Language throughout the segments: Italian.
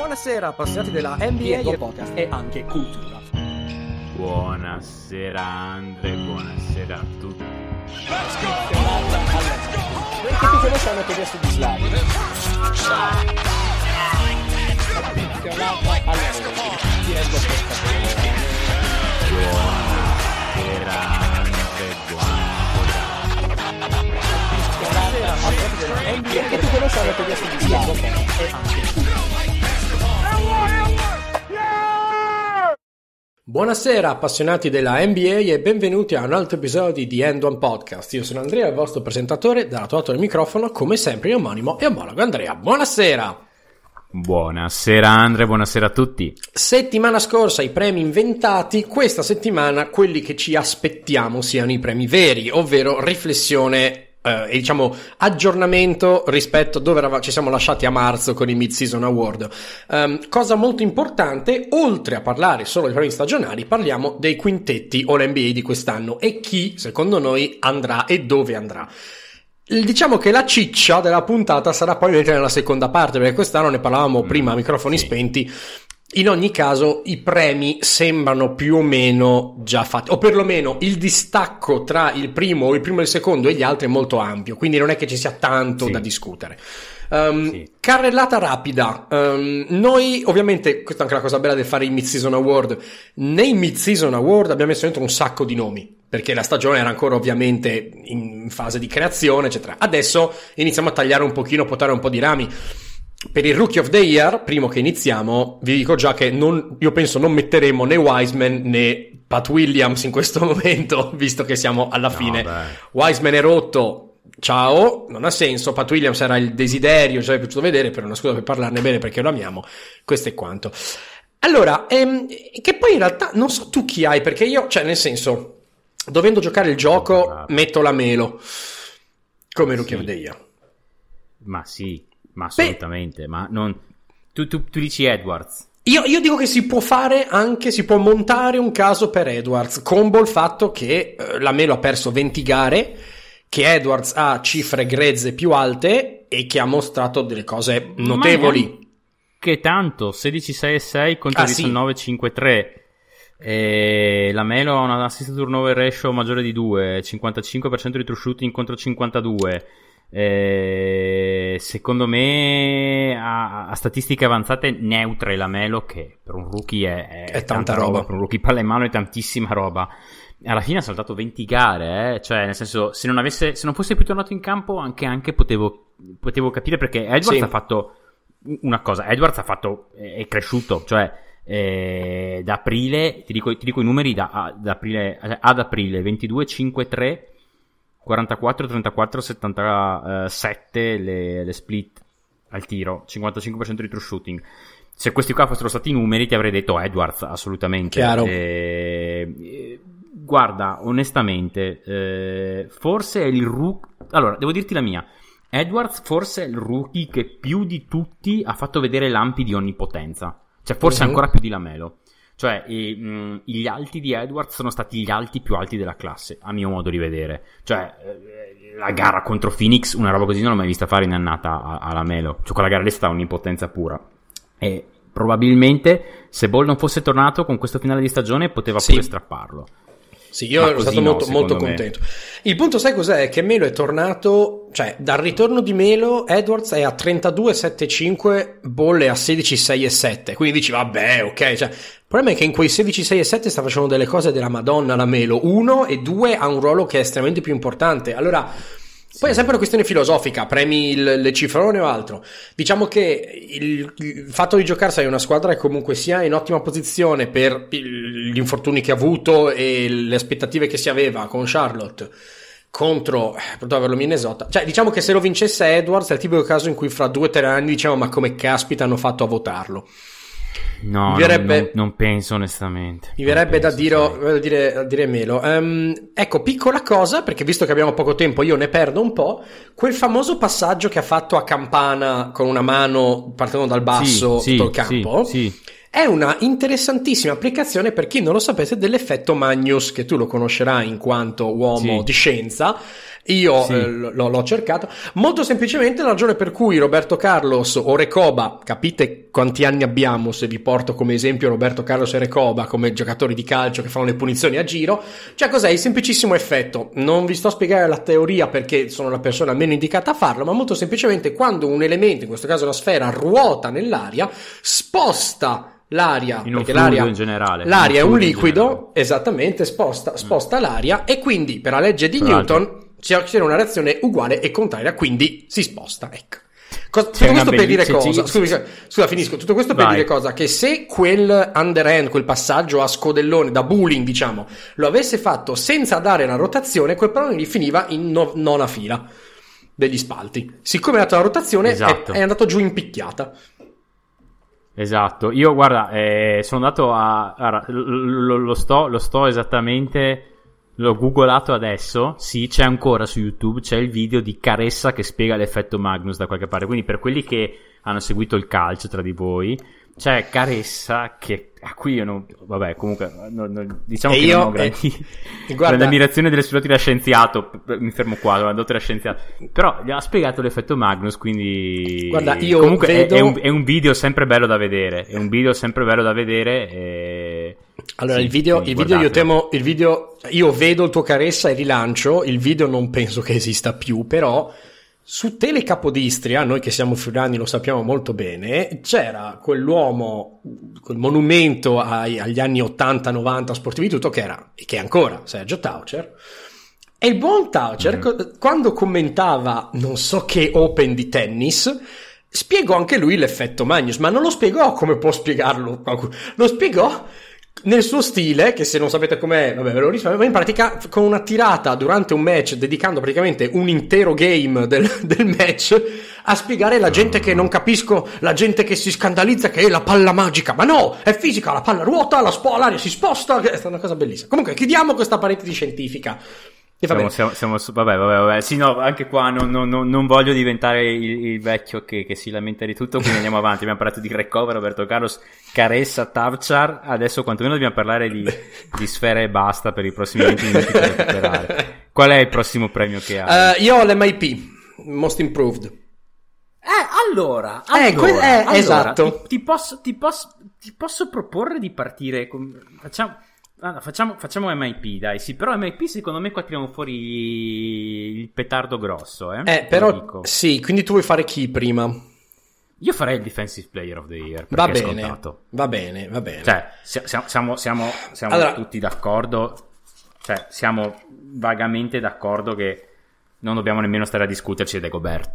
Buonasera appassionati della NBA e podcast e anche cultura. Buonasera Andre, buonasera a tutti. Che tutti noi sanno che adesso di Slavi. Buonasera Andre, buonasera. Che tutti noi sanno che adesso di Slavi e anche Buonasera appassionati della NBA e benvenuti a un altro episodio di End One Podcast. Io sono Andrea, il vostro presentatore, dall'altro lato del microfono, come sempre in omonimo e omologo Andrea. Buonasera! Buonasera Andre, buonasera a tutti. Settimana scorsa i premi inventati, questa settimana quelli che ci aspettiamo siano i premi veri, ovvero riflessione e diciamo aggiornamento rispetto a dove ci siamo lasciati a marzo con i Mid-Season Award. Cosa molto importante, oltre a parlare solo dei premi stagionali, parliamo dei quintetti All-NBA di quest'anno e chi secondo noi andrà e dove andrà. Diciamo che la ciccia della puntata sarà poi nella seconda parte, perché quest'anno ne parlavamo prima a microfoni spenti. In ogni caso i premi sembrano più o meno già fatti, o perlomeno il distacco tra il primo o il secondo e gli altri è molto ampio, quindi non è che ci sia tanto da discutere. Carrellata rapida. Noi ovviamente, questa è anche la cosa bella del fare i Mid-Season Award, nei Mid-Season Award abbiamo messo dentro un sacco di nomi, perché la stagione era ancora ovviamente in fase di creazione eccetera. Adesso iniziamo a tagliare un pochino, potare un po' di rami. Per il Rookie of the Year, primo che iniziamo, vi dico già che io penso non metteremo né Wiseman né Pat Williams in questo momento, visto che siamo alla fine. Wiseman è rotto, ciao, non ha senso. Pat Williams era il desiderio, ci avrebbe piaciuto vedere, però una scusa per parlarne bene perché lo amiamo. Questo è quanto. Allora, che poi in realtà non so tu chi hai, perché io, cioè nel senso, dovendo giocare il gioco, metto la Melo come Rookie of the Year. Ma sì. Ma assolutamente, ma non. Tu dici Edwards. Io dico che si può fare anche, si può montare un caso per Edwards, combo il fatto che la Melo ha perso 20 gare, che Edwards ha cifre grezze più alte e che ha mostrato delle cose notevoli. Che tanto, 16-6-6 contro 19-5-3. La Melo ha una assist turnover ratio maggiore di 2, 55% di true shooting contro 52. Secondo me a statistiche avanzate neutre la Melo, che per un rookie è tanta roba, per un rookie palla in mano è tantissima roba. Alla fine ha saltato 20 gare, cioè nel senso, se non fosse più tornato in campo anche potevo capire, perché Edwards ha fatto una cosa, è cresciuto, cioè da aprile ti dico i numeri ad aprile 22-5-3 44, 34, 77 le split al tiro, 55% di true shooting. Se questi qua fossero stati i numeri ti avrei detto Edwards, assolutamente. Chiaro. Guarda, onestamente, forse è il rookie. Allora, devo dirti la mia. Edwards forse è il rookie che più di tutti ha fatto vedere lampi di onnipotenza. Cioè forse ancora più di Lamelo. Cioè gli alti di Edwards sono stati gli alti più alti della classe, a mio modo di vedere. Cioè la gara contro Phoenix, una roba così non l'ho mai vista fare in annata a Lamelo. Cioè quella gara lì è stata un'impotenza pura. E probabilmente se Ball non fosse tornato con questo finale di stagione poteva pure strapparlo. Sì, io ero stato molto contento. Il punto, sai cos'è? Che Melo è tornato, cioè dal ritorno di Melo Edwards è a 32,7,5, Ball è a 16,6,7, quindi dici vabbè, ok, cioè il problema è che in quei 16,6,7 sta facendo delle cose della Madonna la Melo, 1 e 2 ha un ruolo che è estremamente più importante. Allora poi è sempre una questione filosofica, premi le cifrone o altro. Diciamo che il fatto di giocarsene una squadra che comunque sia in ottima posizione per gli infortuni che ha avuto e le aspettative che si aveva con Charlotte contro averlo Minnesota, cioè diciamo che se lo vincesse Edwards è il tipico caso in cui fra 2 o 3 anni diciamo ma come caspita hanno fatto a votarlo. No, non penso onestamente. Mi verrebbe da dire Melo. Ecco, piccola cosa, perché visto che abbiamo poco tempo io ne perdo un po', quel famoso passaggio che ha fatto a campana con una mano partendo dal basso tutto il campo. è una interessantissima applicazione, per chi non lo sapesse, dell'effetto Magnus, che tu lo conoscerai in quanto uomo di scienza. Io l'ho cercato molto semplicemente. La ragione per cui Roberto Carlos o Recoba, capite quanti anni abbiamo se vi porto come esempio Roberto Carlos e Recoba come giocatori di calcio che fanno le punizioni a giro, cioè cos'è il semplicissimo effetto. Non vi sto a spiegare la teoria perché sono la persona meno indicata a farlo, ma molto semplicemente quando un elemento, in questo caso la sfera, ruota nell'aria, sposta l'aria, perché l'aria in generale, l'aria è un liquido, esattamente, sposta l'aria, e quindi per la legge di Newton c'è una reazione uguale e contraria, quindi si sposta, ecco. Tutto questo per dire cosa? Scusa, finisco. Tutto questo per dire cosa? Che se quel underhand, quel passaggio a scodellone da bowling, diciamo, lo avesse fatto senza dare la rotazione, quel pallone gli finiva in nona fila degli spalti. Siccome è data la rotazione, è andato giù in picchiata. Esatto. Io, guarda, sono andato lo sto esattamente... L'ho googolato adesso, sì, c'è ancora su YouTube, c'è il video di Caressa che spiega l'effetto Magnus da qualche parte, quindi per quelli che hanno seguito il calcio tra di voi, c'è Caressa a cui io non, vabbè, comunque diciamo che non ho grande ammirazione delle sue da scienziato, mi fermo qua, la dottora scienziato, però gli ha spiegato l'effetto Magnus, quindi guarda, io comunque vedo... è un video sempre bello da vedere, Allora, il video io vedo il tuo Caressa e rilancio, il video non penso che esista più, però su Tele Capodistria, noi che siamo friulani lo sappiamo molto bene, c'era quell'uomo, quel monumento agli anni 80-90 sportivi tutto, che è ancora Sergio Taucher, e il buon Taucher quando commentava non so che Open di tennis spiegò anche lui l'effetto Magnus, ma non lo spiegò come può spiegarlo qualcuno, lo spiegò nel suo stile, che se non sapete com'è, vabbè, ve lo risparmio, ma in pratica con una tirata durante un match, dedicando praticamente un intero game del match a spiegare la gente che non capisco, la gente che si scandalizza che è la palla magica, ma no, è fisica, la palla ruota, l'aria si sposta, è una cosa bellissima. Comunque chiudiamo questa parentesi scientifica. Vabbè. Sì, no, anche qua non voglio diventare il vecchio che si lamenta di tutto, quindi andiamo avanti. Abbiamo parlato di Recoba, Roberto Carlos, Caressa, Tavchar. Adesso quantomeno dobbiamo parlare di sfere e basta per i prossimi 20 minuti per recuperare. Qual è il prossimo premio che hai? Io ho l'MIP, Most Improved. Allora, esatto. Ti posso proporre di partire con... Facciamo MIP, dai, sì, però MIP secondo me qua tiriamo fuori il petardo grosso, però sì, quindi tu vuoi fare chi prima? Io farei il Defensive Player of the Year, va bene. Cioè, siamo allora, tutti d'accordo, cioè siamo vagamente d'accordo che non dobbiamo nemmeno stare a discuterci di Gobert.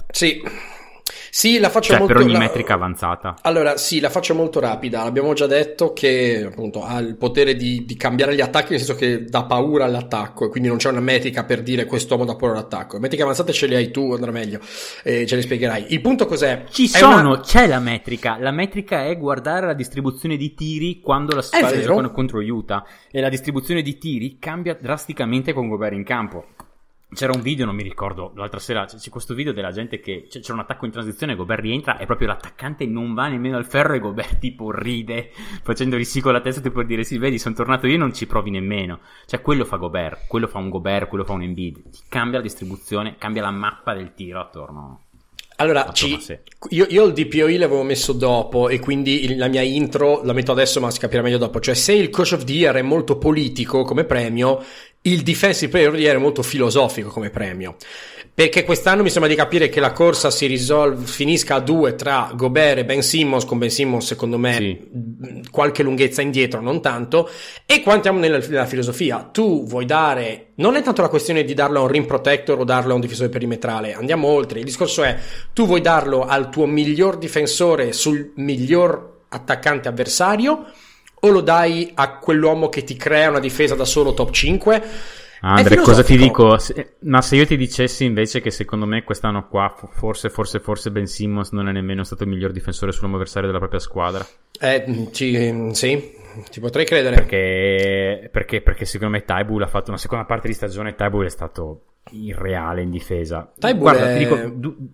Sì, la faccio molto... per ogni metrica avanzata. Allora, sì, la faccio molto rapida. Abbiamo già detto che, appunto, ha il potere di cambiare gli attacchi, nel senso che dà paura all'attacco, e quindi non c'è una metrica per dire quest'uomo dà paura all'attacco. Le metriche avanzate ce le hai tu, andrà meglio, ce le spiegherai. Il punto cos'è? C'è la metrica. La metrica è guardare la distribuzione di tiri quando la squadra giocano contro Utah, e la distribuzione di tiri cambia drasticamente con Gobert in campo. C'era un video, non mi ricordo, l'altra sera c'è questo video della gente che c'era un attacco in transizione, Gobert rientra e proprio l'attaccante non va nemmeno al ferro e Gobert tipo ride facendo sì con la testa, tipo per dire sì, vedi, sono tornato io, non ci provi nemmeno. Cioè quello fa Gobert, quello fa un Gobert, quello fa un Embiid, ti cambia la distribuzione, cambia la mappa del tiro attorno. Allora, io il DPOI l'avevo messo dopo, e quindi la mia intro la metto adesso, ma si capirà meglio dopo. Cioè, se il Coach of the Year è molto politico come premio, il Defensive Player of the Year è molto filosofico come premio, perché quest'anno mi sembra di capire che la corsa finisca a 2 tra Gobert e Ben Simmons, con Ben Simmons secondo me qualche lunghezza indietro, non tanto. E qua entriamo nella filosofia. Tu vuoi dare, non è tanto la questione di darlo a un rim protector o darlo a un difensore perimetrale, andiamo oltre. Il discorso è, tu vuoi darlo al tuo miglior difensore sul miglior attaccante avversario, o lo dai a quell'uomo che ti crea una difesa da solo top 5? Andre, cosa ti dico? Ma se io ti dicessi invece che secondo me quest'anno qua forse Ben Simmons non è nemmeno stato il miglior difensore sull'uomo avversario della propria squadra. Sì, ti potrei credere. Perché secondo me Thybulle ha fatto una seconda parte di stagione. Thybulle è stato irreale in difesa. Guarda, ti dico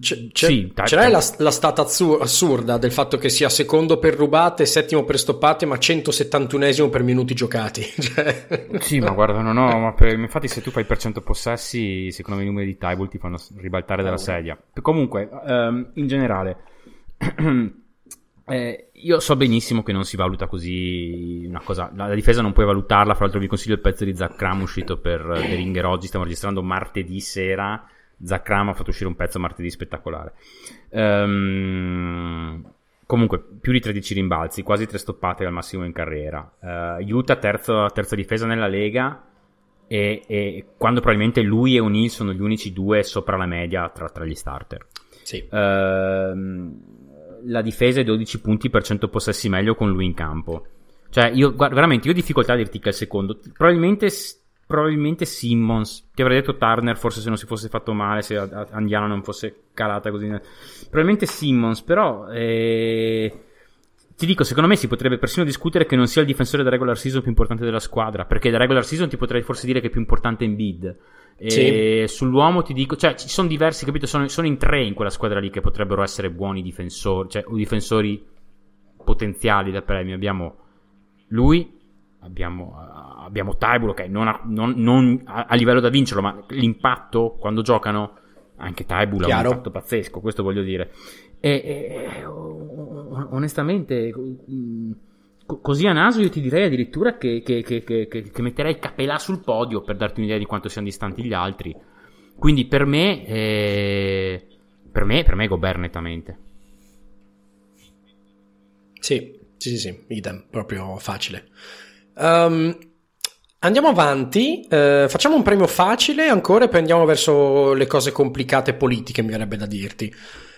c'è la stat assurda del fatto che sia secondo per rubate, settimo per stoppate, ma 171esimo per minuti giocati. Sì, ma guarda, infatti se tu fai per 100 possessi, secondo me i numeri di Tybalt ti fanno ribaltare dalla sedia. Comunque, in generale, io so benissimo che non si valuta così una cosa, la difesa non puoi valutarla. Fra l'altro vi consiglio il pezzo di Zach Cram uscito per The Ringer oggi, stiamo registrando martedì sera. Zach Cram ha fatto uscire un pezzo martedì spettacolare. Comunque più di 13 rimbalzi, quasi 3 stoppate al massimo in carriera. Utah terza difesa nella Lega, e quando probabilmente lui e O'Neal sono gli unici due sopra la media tra gli starter. Sì. La difesa è 12 punti per 100 possessi meglio con lui in campo. Cioè veramente io ho difficoltà a dirti che è il secondo. Probabilmente Simmons, ti avrei detto Turner forse se non si fosse fatto male, se Andiano non fosse calata così. Probabilmente Simmons, però ti dico, secondo me si potrebbe persino discutere che non sia il difensore da regular season più importante della squadra, perché da regular season ti potrei forse dire che è più importante Embiid. E sì. Sull'uomo ti dico, cioè ci sono diversi, capito? Sono in 3 in quella squadra lì che potrebbero essere buoni difensori, cioè o difensori potenziali da premio. Abbiamo lui, abbiamo Tybalt, ok, non a livello da vincerlo, ma l'impatto quando giocano, anche Tybalt ha un impatto pazzesco, questo voglio dire. Onestamente, così a naso io ti direi addirittura che metterei Capelà sul podio, per darti un'idea di quanto siano distanti gli altri. Quindi per me Gobert nettamente. Sì, idem, proprio facile. Andiamo avanti, facciamo un premio facile ancora e poi andiamo verso le cose complicate politiche, mi verrebbe da dirti.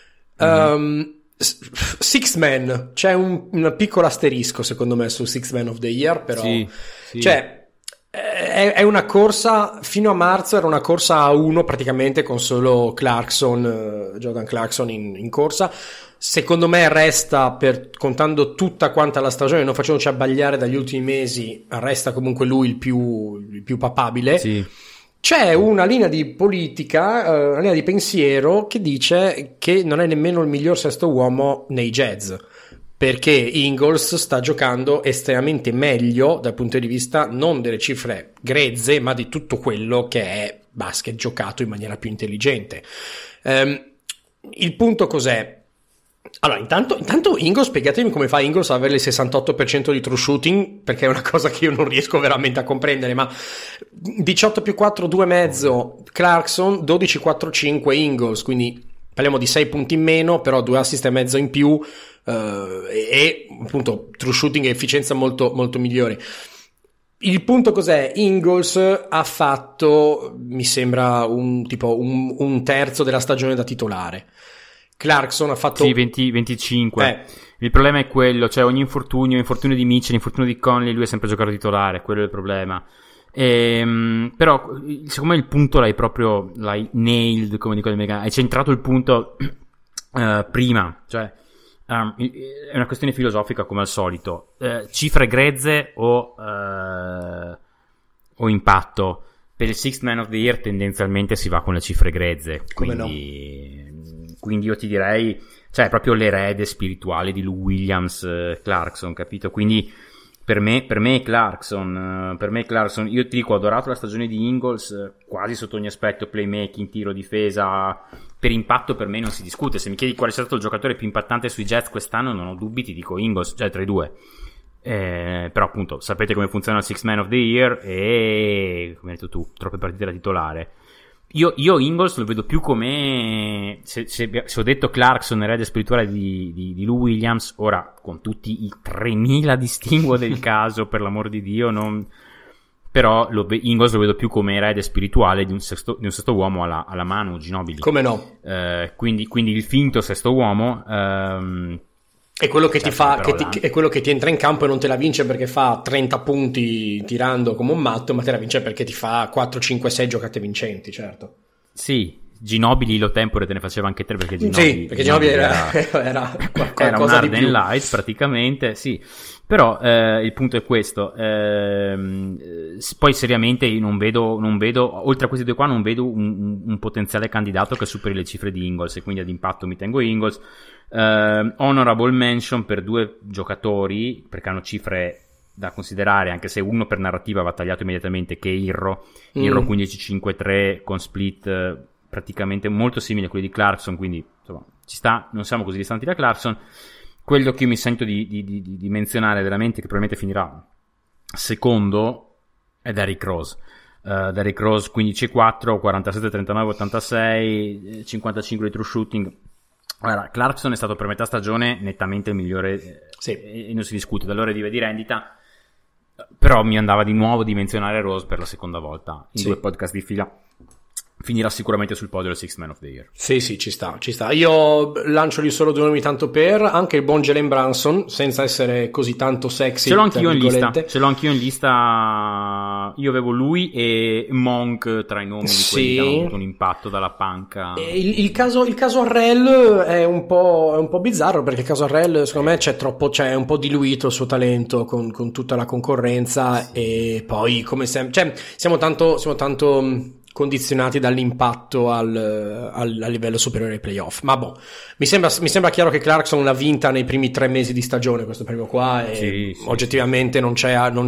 Six Man, c'è un piccolo asterisco secondo me su Six Man of the Year, però sì. Cioè è una corsa, fino a marzo era una corsa a uno praticamente, con solo Jordan Clarkson in corsa. Secondo me resta, contando tutta quanta la stagione, non facendoci abbagliare dagli ultimi mesi, resta comunque lui il più papabile. Sì. C'è una linea di politica, una linea di pensiero che dice che non è nemmeno il miglior sesto uomo nei Jazz, perché Ingles sta giocando estremamente meglio dal punto di vista non delle cifre grezze, ma di tutto quello che è basket giocato in maniera più intelligente. Il punto cos'è? Allora, intanto Ingles, spiegatemi come fa Ingles ad avere il 68% di true shooting, perché è una cosa che io non riesco veramente a comprendere, ma 18 più 4, 2,5 Clarkson, 12, 4, 5 Ingles, quindi parliamo di 6 punti in meno, però 2 assist e mezzo in più, e appunto true shooting e efficienza molto, molto migliori. Il punto cos'è? Ingles ha fatto, mi sembra, un terzo della stagione da titolare. Clarkson ha fatto 25. Il problema è quello, cioè ogni infortunio di Mitchell, infortunio di Conley, lui è sempre giocato titolare, quello è il problema. Però secondo me il punto l'hai nailed, come dico, hai centrato il punto prima, cioè è una questione filosofica come al solito, cifre grezze o impatto. Per il Sixth Man of the Year tendenzialmente si va con le cifre grezze, quindi io ti direi, cioè proprio l'erede spirituale di Lou Williams, Clarkson, capito? Quindi per me Clarkson, io ti dico, ho adorato la stagione di Ingles quasi sotto ogni aspetto, playmaking, tiro, difesa, per impatto per me non si discute. Se mi chiedi qual è stato il giocatore più impattante sui Jazz quest'anno, non ho dubbi, ti dico Ingles, cioè tra i due. Però appunto sapete come funziona il Sixth Man of the Year e, come hai detto tu, troppe partite da titolare. Io Ingles lo vedo più come, se ho detto Clarkson erede spirituale di Lou Williams, ora con tutti i 3000 distinguo del caso, per l'amor di Dio, però Ingles lo vedo più come erede spirituale di un sesto uomo alla Manu Ginobili. Come no? Quindi il finto sesto uomo è quello che è quello che ti entra in campo e non te la vince perché fa 30 punti tirando come un matto, ma te la vince perché ti fa 4, 5, 6 giocate vincenti, certo. Sì, Ginobili lo tempore te ne faceva anche 3 perché Ginobili, sì, perché Ginobili era un Harden light praticamente, sì. Però il punto è questo, poi seriamente io non vedo, oltre a questi due qua non vedo un potenziale candidato che superi le cifre di Ingles, e quindi ad impatto mi tengo Ingles. Honorable mention per 2 giocatori perché hanno cifre da considerare, anche se uno per narrativa va tagliato immediatamente, che è Irro 15-5-3 con split praticamente molto simili a quelli di Clarkson, quindi insomma ci sta, non siamo così distanti da Clarkson. Quello che io mi sento di menzionare veramente, che probabilmente finirà secondo, è Derrick Rose. Derrick Rose 15-4, 47-39-86, 55 di true shooting. Allora, Clarkson è stato per metà stagione nettamente il migliore, sì, e non si discute dall'ora di rendita, però mi andava di nuovo di menzionare Rose per la seconda volta in 2 podcast di fila. Finirà sicuramente sul podio del Sixth Man of the Year. Sì, ci sta. Io lancio lì solo 2 nomi tanto per, anche il buon Jalen Brunson, senza essere così tanto sexy. Ce l'ho anch'io in lista. Io avevo lui e Monk tra i nomi di quelli che hanno avuto un impatto dalla panca. Il caso Harrell è un po' bizzarro, perché il caso Harrell secondo me c'è un po' diluito il suo talento con tutta la concorrenza, sì. E poi come sempre, siamo tanto condizionati dall'impatto al livello superiore ai playoff, ma mi sembra chiaro che Clarkson l'ha vinta nei primi 3 mesi di stagione questo premio qua, e sì. Oggettivamente non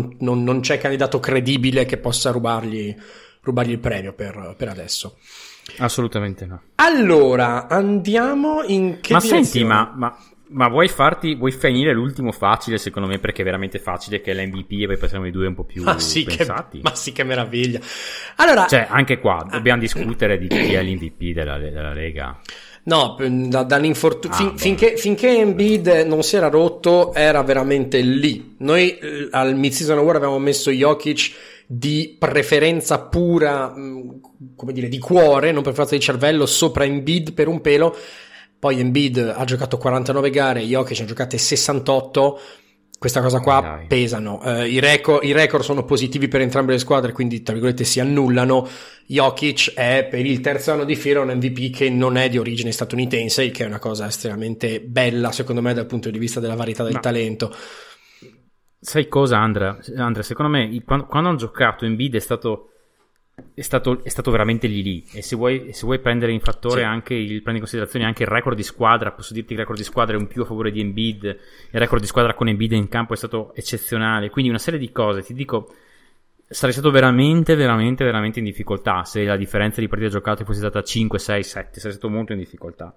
c'è candidato credibile che possa rubargli il premio per adesso. Assolutamente no. Allora andiamo in che direzione? Senti, ma vuoi finire l'ultimo facile, secondo me, perché è veramente facile, che è l'MVP, e poi passiamo ai 2 un po' più pensati. Ma sì, che meraviglia. Allora, anche qua dobbiamo discutere di chi è l'MVP della Lega. No, dall'infortunio finché Embiid non si era rotto, era veramente lì. Noi al Mid-Season Award avevamo messo Jokic di preferenza pura, come dire, di cuore, non per forza di cervello, sopra Embiid per un pelo. Poi Embiid ha giocato 49 gare, Jokic ha giocate 68, questa cosa qua pesano. I record sono positivi per entrambe le squadre, quindi tra virgolette si annullano. Jokic è per il 3º anno di fila un MVP che non è di origine statunitense, il che è una cosa estremamente bella secondo me dal punto di vista della varietà del talento. Sai cosa, Andrea, secondo me quando hanno giocato Embiid è stato veramente lì, e se vuoi prendere in fattore prendi in considerazione anche il record di squadra, posso dirti che il record di squadra è un più a favore di Embiid, il record di squadra con Embiid in campo è stato eccezionale, quindi una serie di cose. Ti dico, sarei stato veramente veramente veramente in difficoltà se la differenza di partite giocate fosse stata 5, 6, 7, sarei stato molto in difficoltà.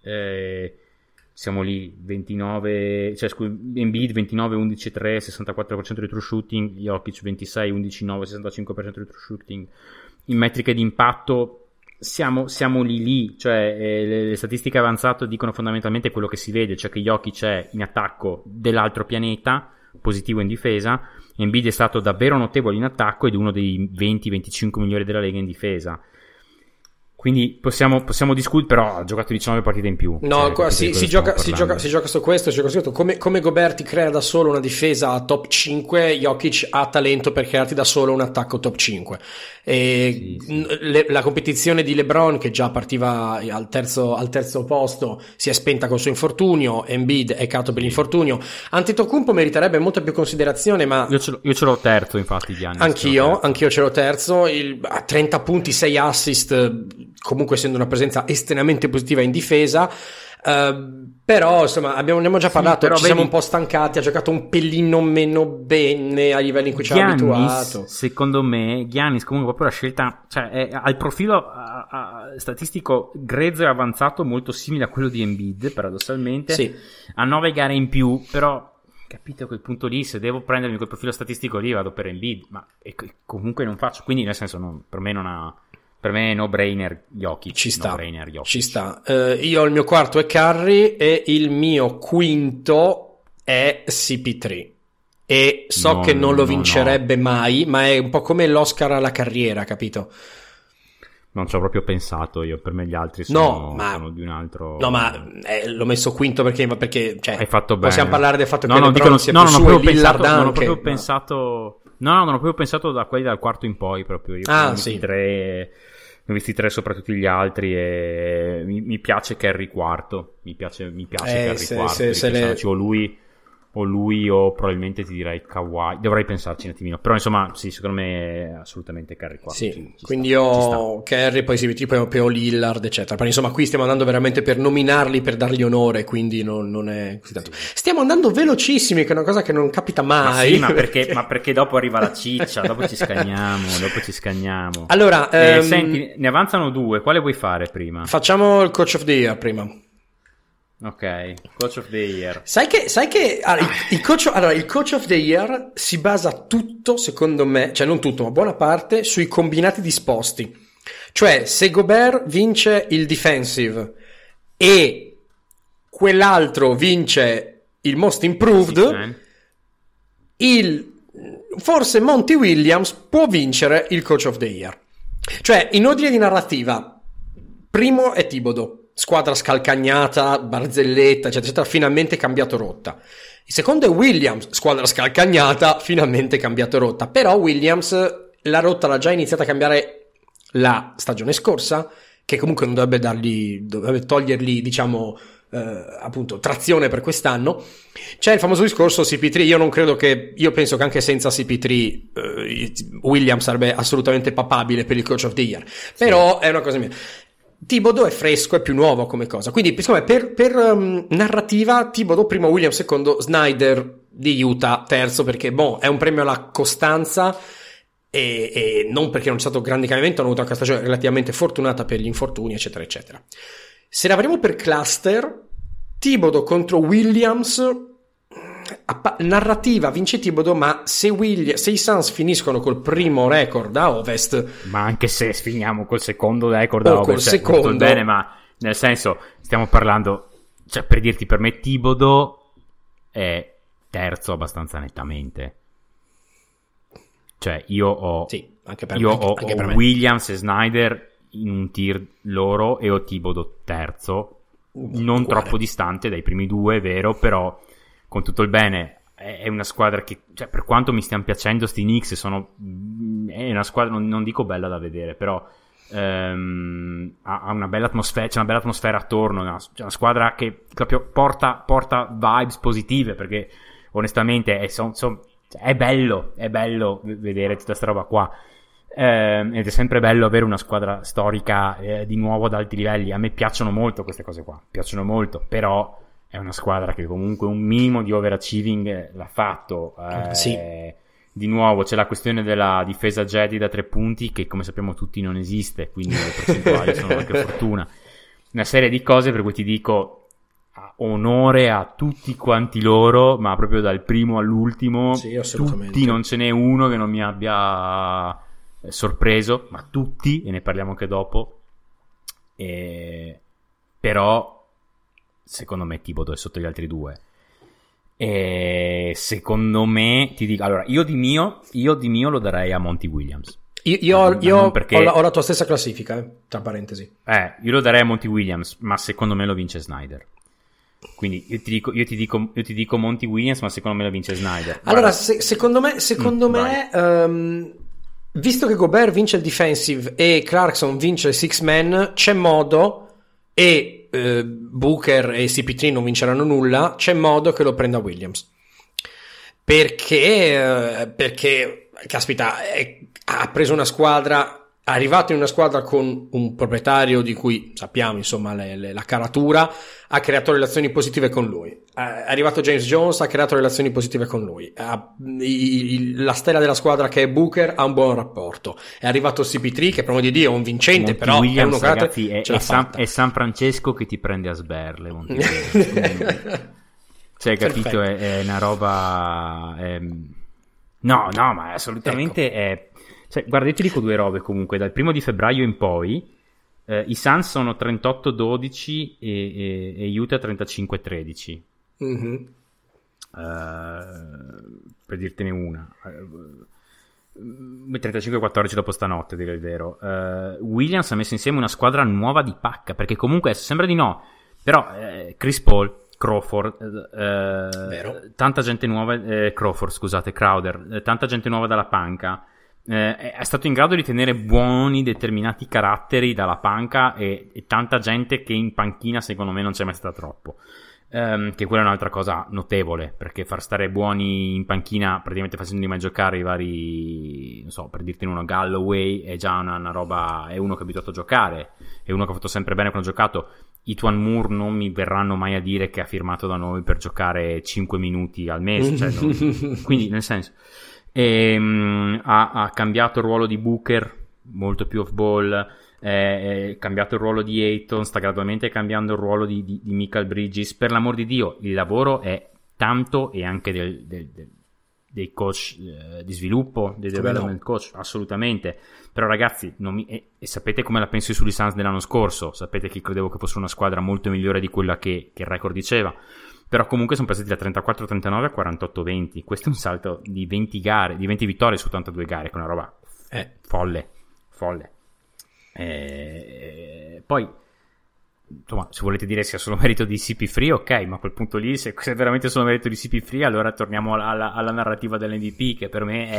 Siamo lì 29, Embiid 29, 11, 3, 64% di true shooting, Jokic 26, 11, 9, 65% di true shooting. In metriche di impatto siamo lì, cioè le statistiche avanzate dicono fondamentalmente quello che si vede, cioè che Jokic è in attacco dell'altro pianeta, positivo in difesa. Embiid è stato davvero notevole in attacco ed uno dei 20-25 migliori della Lega in difesa. Quindi possiamo discutere, però ha giocato 19 partite in più. No, si gioca su questo, come Gobert ti crea da solo una difesa top 5, Jokic ha talento per crearti da solo un attacco top 5. La competizione di LeBron, che già partiva al terzo posto, si è spenta col suo infortunio. Embiid è caduto per l'infortunio. Antetokounmpo meriterebbe molta più considerazione, ma io ce l'ho terzo, infatti, Giannis. Anch'io ce l'ho terzo. 30 punti, 6 assist, comunque essendo una presenza estremamente positiva in difesa. Però insomma ne abbiamo già parlato, ci siamo un po' stancati, ha giocato un pelino meno bene ai livelli in cui ci ha abituato. Secondo me Giannis comunque proprio la scelta, cioè ha il profilo statistico grezzo e avanzato molto simile a quello di Embiid, paradossalmente. Sì. Ha 9 gare in più, però capite a quel punto lì, se devo prendermi quel profilo statistico lì vado per Embiid, ma comunque non faccio, quindi nel senso per me è no-brainer Jokic. Ci sta. Io il mio quarto è Curry e il mio quinto è CP3. E so che non lo vincerebbe mai, ma è un po' come l'Oscar alla carriera, capito? Non ci ho proprio pensato io, per me gli altri sono di un altro. No, ma l'ho messo quinto perché cioè, hai fatto bene. Possiamo parlare del fatto che LeBron sia più su e Lillard anche. Non ho proprio pensato. No, non ho proprio pensato da quelli dal quarto in poi proprio. Io sì. ho visti 3 sopra tutti gli altri e mi piace Curry quarto, mi piace Curry quarto, o lui o probabilmente ti direi Kawhi, dovrei pensarci un attimino, però insomma sì, secondo me è assolutamente Curry quarto. Sì, quindi io Curry, poi CP3, poi Lillard eccetera, però insomma qui stiamo andando veramente per nominarli, per dargli onore, quindi non è così tanto. Sì. Stiamo andando velocissimi, che è una cosa che non capita mai. Ma perché dopo arriva la ciccia, dopo ci scagniamo. Allora, senti, ne avanzano 2, quale vuoi fare prima? Facciamo il Coach of the Year prima. Ok, Coach of the Year. Sai che il Coach of the Year si basa tutto, secondo me, cioè non tutto, ma buona parte, sui combinati disposti. Cioè, se Gobert vince il defensive e quell'altro vince il most improved, forse Monty Williams può vincere il Coach of the Year. Cioè, in ordine di narrativa, primo è Thibodeau. Squadra scalcagnata, barzelletta, eccetera, eccetera, finalmente cambiato rotta. Il secondo è Williams, squadra scalcagnata, finalmente cambiato rotta. Però Williams la rotta l'ha già iniziata a cambiare la stagione scorsa, che comunque non dovrebbe togliergli, diciamo, appunto, trazione per quest'anno. C'è il famoso discorso CP3, io penso che anche senza CP3 Williams sarebbe assolutamente papabile per il Coach of the Year. Però è una cosa mia. Thibodeau è fresco, è più nuovo come cosa, quindi secondo me per narrativa Thibodeau primo, Williams secondo, Snyder di Utah terzo, perché è un premio alla costanza e non perché non c'è stato grande cambiamento, hanno avuto una stagione relativamente fortunata per gli infortuni eccetera eccetera. Se la avremo per cluster, Thibodeau contro Williams, narrativa vince Thibodeau, ma se i Suns finiscono col primo record a Ovest, ma anche se finiamo col secondo record a Ovest, molto bene, ma nel senso stiamo parlando, cioè per dirti, per me Thibodeau è terzo abbastanza nettamente, cioè io ho Williams e Snyder in un tier loro e ho Thibodeau terzo, non troppo distante dai primi due, è vero, però con tutto il bene è una squadra che, cioè, per quanto mi stiano piacendo sti Knicks, è una squadra, non dico bella da vedere, però ha una bella atmosfera, c'è una bella atmosfera attorno, c'è una squadra che proprio porta vibes positive, perché onestamente è bello vedere tutta sta roba qua, ed è sempre bello avere una squadra storica di nuovo ad alti livelli. A me piacciono molto queste cose qua, però è una squadra che comunque un minimo di overachieving l'ha fatto. Sì. Di nuovo c'è la questione della difesa Jedi da 3 punti, che come sappiamo tutti non esiste, quindi le percentuali sono anche fortuna. Una serie di cose per cui ti dico onore a tutti quanti loro, ma proprio dal primo all'ultimo, sì, assolutamente. Tutti, non ce n'è uno che non mi abbia sorpreso, ma tutti, e ne parliamo anche dopo. Però secondo me Thibodeau è sotto gli altri due, e secondo me, ti dico, allora io di mio lo darei a Monty Williams. Io ho la tua stessa classifica, tra parentesi. Io lo darei a Monty Williams, ma secondo me lo vince Snyder. Quindi io ti dico Monty Williams, ma secondo me lo vince Snyder. Allora, secondo me visto che Gobert vince il defensive e Clarkson vince il six man, c'è modo, e Booker e CP3 non vinceranno nulla, c'è modo che lo prenda Williams, perché caspita, ha preso una squadra, è arrivato in una squadra con un proprietario di cui sappiamo insomma la caratura, ha creato relazioni positive con lui, è arrivato James Jones, ha creato relazioni positive con lui, la stella della squadra che è Booker ha un buon rapporto, è arrivato CP3 che per amor di Dio è un vincente, Monty però Williams, è uno ragazzi, è San Francesco che ti prende a sberle, Monty Williams. Cioè, capito, è una roba no, ma assolutamente ecco. Cioè, guarda, io ti dico 2 robe comunque. Dal 1 febbraio in poi i Suns sono 38-12 e Utah 35-13. Mm-hmm. Per dirtene una, 35-14 dopo stanotte, dire il vero. Williams ha messo insieme una squadra nuova di pacca, perché comunque sembra di no, però Chris Paul, Crawford, tanta gente nuova, Crowder, tanta gente nuova dalla panca, è stato in grado di tenere buoni determinati caratteri dalla panca e tanta gente che in panchina secondo me non c'è mai stata troppo. Che quella è un'altra cosa notevole, perché far stare buoni in panchina praticamente facendoli mai giocare i vari, non so, per dirti uno, Galloway è già una roba, è uno che è abituato a giocare, è uno che ha fatto sempre bene quando ha giocato. I Tuan Moore non mi verranno mai a dire che ha firmato da noi per giocare 5 minuti al mese, cioè quindi nel senso ha cambiato il ruolo di Booker, molto più off ball, cambiato il ruolo di Ayton, sta gradualmente cambiando il ruolo di Michael Bridges. Per l'amor di Dio, il lavoro è tanto, e anche dei coach di sviluppo, dei development coach, assolutamente. Però ragazzi, e sapete come la penso sugli Suns dell'anno scorso, sapete che credevo che fosse una squadra molto migliore di quella che il record diceva, però comunque sono passati da 34-39 a 48-20. Questo è un salto di 20 gare, di 20 vittorie su 82 gare, che è una roba folle. Poi insomma, se volete dire sia solo merito di CP3, ok, ma a quel punto lì, se è veramente solo merito di CP3, allora torniamo alla narrativa dell'MVP, che per me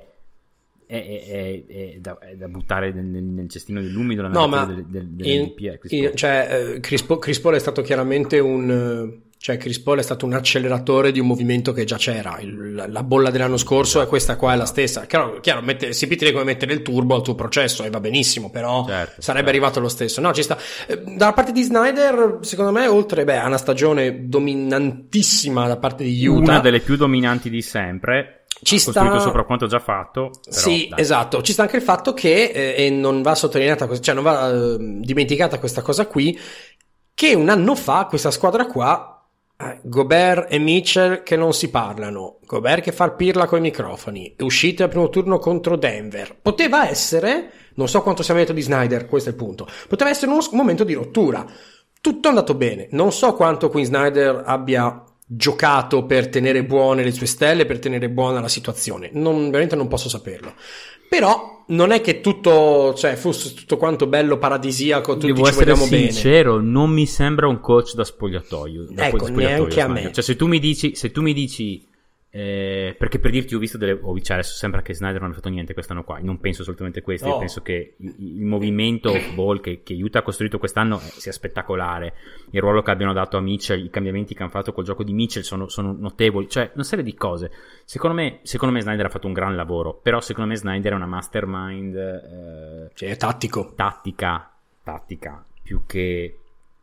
è da buttare nel cestino dell'umido. La narrativa dell'MVP Chris Paul è stato chiaramente Chris Paul è stato un acceleratore di un movimento che già c'era. La bolla dell'anno scorso è questa qua, è la stessa. Chiaro, CP3 è come mettere il turbo al tuo processo, e va benissimo, però sarebbe arrivato lo stesso. No, ci sta. Dalla parte di Snyder, secondo me, oltre a una stagione dominantissima da parte di Utah, una delle più dominanti di sempre, ci sta costruito sopra quanto già fatto, però, sì, dai. Esatto, ci sta anche il fatto che e non va sottolineata, cioè non va dimenticata questa cosa qui, che un anno fa questa squadra qua, Gobert e Mitchell che non si parlano, Gobert che fa il pirla coi microfoni, è uscito al primo turno contro Denver, poteva essere, non so quanto sia merito di Snyder, questo è il punto, poteva essere un momento di rottura. Tutto è andato bene, non so quanto Quinn Snyder abbia giocato per tenere buone le sue stelle, per tenere buona la situazione, veramente non posso saperlo, però non è che tutto, cioè, fosse tutto quanto bello, paradisiaco, tutti devo ci vogliamo bene. Devo essere sincero, non mi sembra un coach da spogliatoio. Ecco, neanche a me. Cioè, se tu mi dici perché, per dirti, ho visto cioè, adesso sembra che Snyder non abbia fatto niente quest'anno qua, non penso assolutamente questo. Io penso che il movimento off-ball che Utah ha costruito quest'anno sia spettacolare, il ruolo che abbiano dato a Mitchell, i cambiamenti che hanno fatto col gioco di Mitchell sono notevoli, cioè una serie di cose. Secondo me Snyder ha fatto un gran lavoro, però secondo me Snyder è una mastermind cioè tattica più che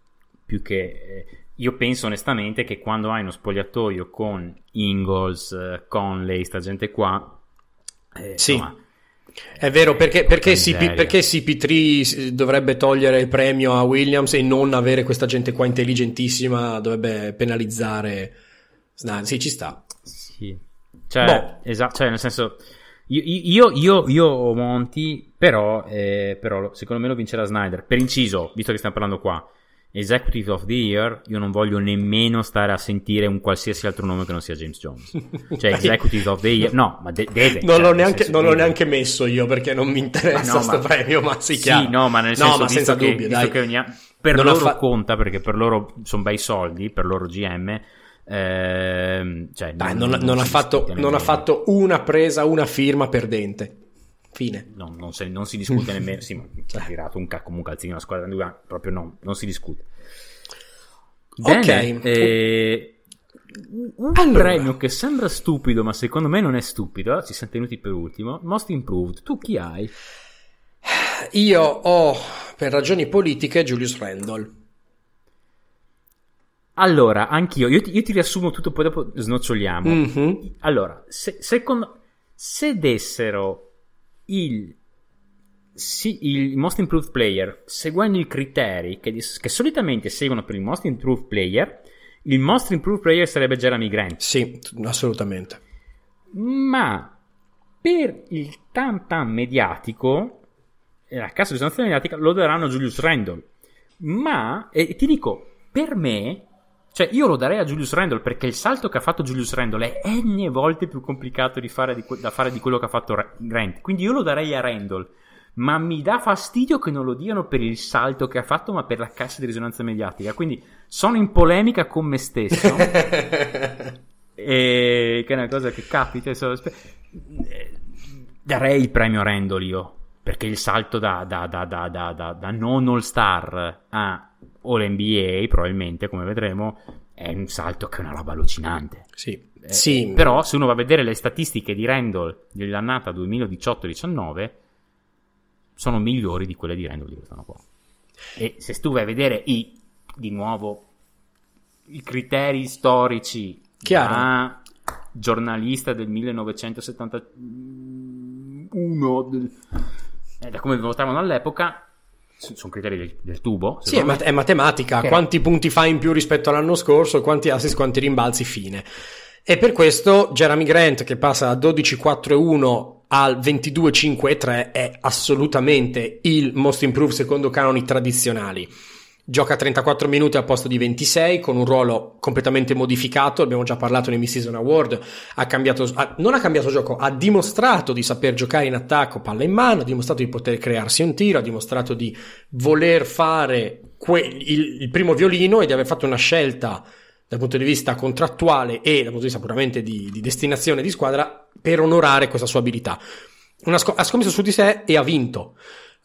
io penso onestamente che quando hai uno spogliatoio con Ingles, Conley, sta gente qua, sì, insomma, è vero, perché CP3 dovrebbe togliere il premio a Williams e non avere questa gente qua intelligentissima, dovrebbe penalizzare. Sì, ci sta. Sì. Cioè, esatto, cioè nel senso, io ho Monty, però secondo me lo vincerà Snyder. Per inciso, visto che stiamo parlando qua, Executive of the Year, io non voglio nemmeno stare a sentire un qualsiasi altro nome che non sia James Jones. Cioè Executive of the Year, no, ma deve. Non l'ho neanche messo io, perché non mi interessa sto premio, ma sì, chiaro. Sì, no, ma nel senso, ma senza dubbio, dai. Per non loro conta, perché per loro sono bei soldi, per loro GM. Cioè, non ha fatto una presa, una firma perdente. Fine. Non si discute nemmeno. Sì, ma ha tirato come un calzino la squadra di Dugan, proprio non si discute. Bene, un premio che sembra stupido, ma secondo me non è stupido. Ci siamo tenuti per ultimo. Most Improved. Tu chi hai? Io ho, per ragioni politiche, Julius Randle. Allora, anch'io. Io ti riassumo tutto, poi dopo snoccioliamo. Mm-hmm. Allora, se dessero il Most Improved Player seguendo i criteri che solitamente seguono per il Most Improved Player, il Most Improved Player sarebbe Jeremy Grant. Sì, assolutamente. Ma per il tam mediatico, la cassa di risonanza mediatica, lo daranno a Julius Randle. Ma, e ti dico, per me, cioè io lo darei a Julius Randle perché il salto che ha fatto Julius Randle è n volte più complicato da fare di quello che ha fatto Grant, quindi io lo darei a Randle, ma mi dà fastidio che non lo diano per il salto che ha fatto, ma per la cassa di risonanza mediatica, quindi sono in polemica con me stesso e che è una cosa che capita, darei il premio Randall io, perché il salto da non All-Star a All-NBA, probabilmente, come vedremo, è un salto che è una roba allucinante. Sì. Però se uno va a vedere le statistiche di Randall dell'annata 2018-19 sono migliori di quelle di Randall di quest'anno qua. E se tu vai a vedere di nuovo i criteri storici da giornalista del 1971 da come votavano all'epoca, sono criteri del tubo. Sì, è matematica. Quanti punti fa in più rispetto all'anno scorso, quanti assist, quanti rimbalzi, fine. E per questo Jerami Grant, che passa da 12-4-1 al 22-5-3, è assolutamente il most improved secondo canoni tradizionali. Gioca 34 minuti al posto di 26 con un ruolo completamente modificato, abbiamo già parlato nei Mid-Season Award, non ha cambiato gioco, ha dimostrato di saper giocare in attacco, palla in mano, ha dimostrato di poter crearsi un tiro, ha dimostrato di voler fare il primo violino e di aver fatto una scelta dal punto di vista contrattuale e dal punto di vista puramente di destinazione di squadra per onorare questa sua abilità. Ha scommesso su di sé e ha vinto.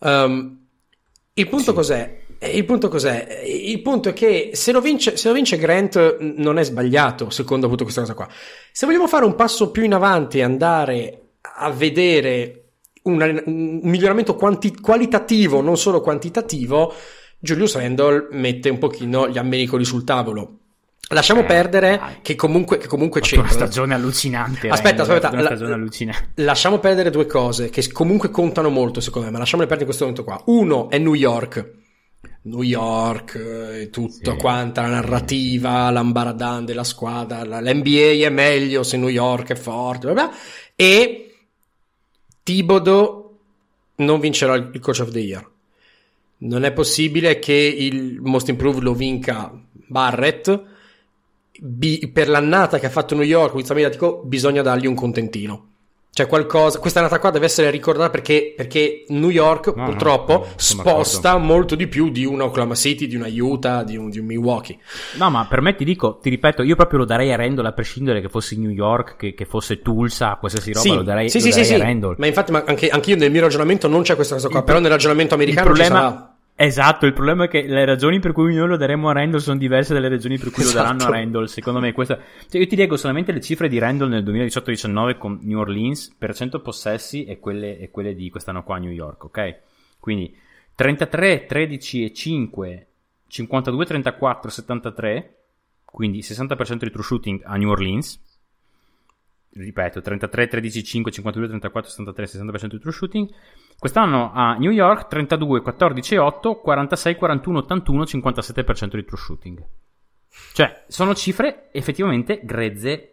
Il punto cos'è? Il punto è che se lo vince Grant non è sbagliato, secondo appunto questa cosa qua. Se vogliamo fare un passo più in avanti e andare a vedere un miglioramento qualitativo, non solo quantitativo, Julius Randle mette un pochino gli americoli sul tavolo. Lasciamo perdere che comunque c'è una stagione allucinante. Aspetta. Stagione allucinante. Lasciamo perdere due cose che comunque contano molto, secondo me, ma lasciamole perdere in questo momento qua. Uno è New York, tutto quanta la narrativa, l'ambaradan della squadra, l'NBA è meglio se New York è forte, bla bla, e Thibodeau non vincerà il Coach of the Year. Non è possibile che il Most Improved lo vinca Barrett. Per l'annata che ha fatto New York, mediatico, bisogna dargli un contentino. Cioè qualcosa, questa annata qua deve essere ricordata perché New York purtroppo sposta molto di più di una Oklahoma City, di una Utah, di un Milwaukee. No, ma per me ti ripeto, io proprio lo darei a Randle a prescindere che fosse New York, che fosse Tulsa, qualsiasi roba, lo darei a Randle. Ma infatti anche io nel mio ragionamento non c'è questa cosa qua, però nel ragionamento americano ci sarà. Esatto, il problema è che le ragioni per cui noi lo daremo a Randle sono diverse dalle ragioni per cui lo daranno a Randle. Secondo me questa, io ti leggo solamente le cifre di Randle nel 2018-19 con New Orleans per 100 possessi e quelle di quest'anno qua a New York, ok? Quindi 33, 13 e 5, 52, 34, 73, quindi 60% di true shooting a New Orleans. Ripeto, 33, 13, 5, 52, 34, 73, 60% di true shooting. Quest'anno a New York 32, 14 e 8, 46, 41, 81, 57% di true shooting. Cioè, sono cifre effettivamente grezze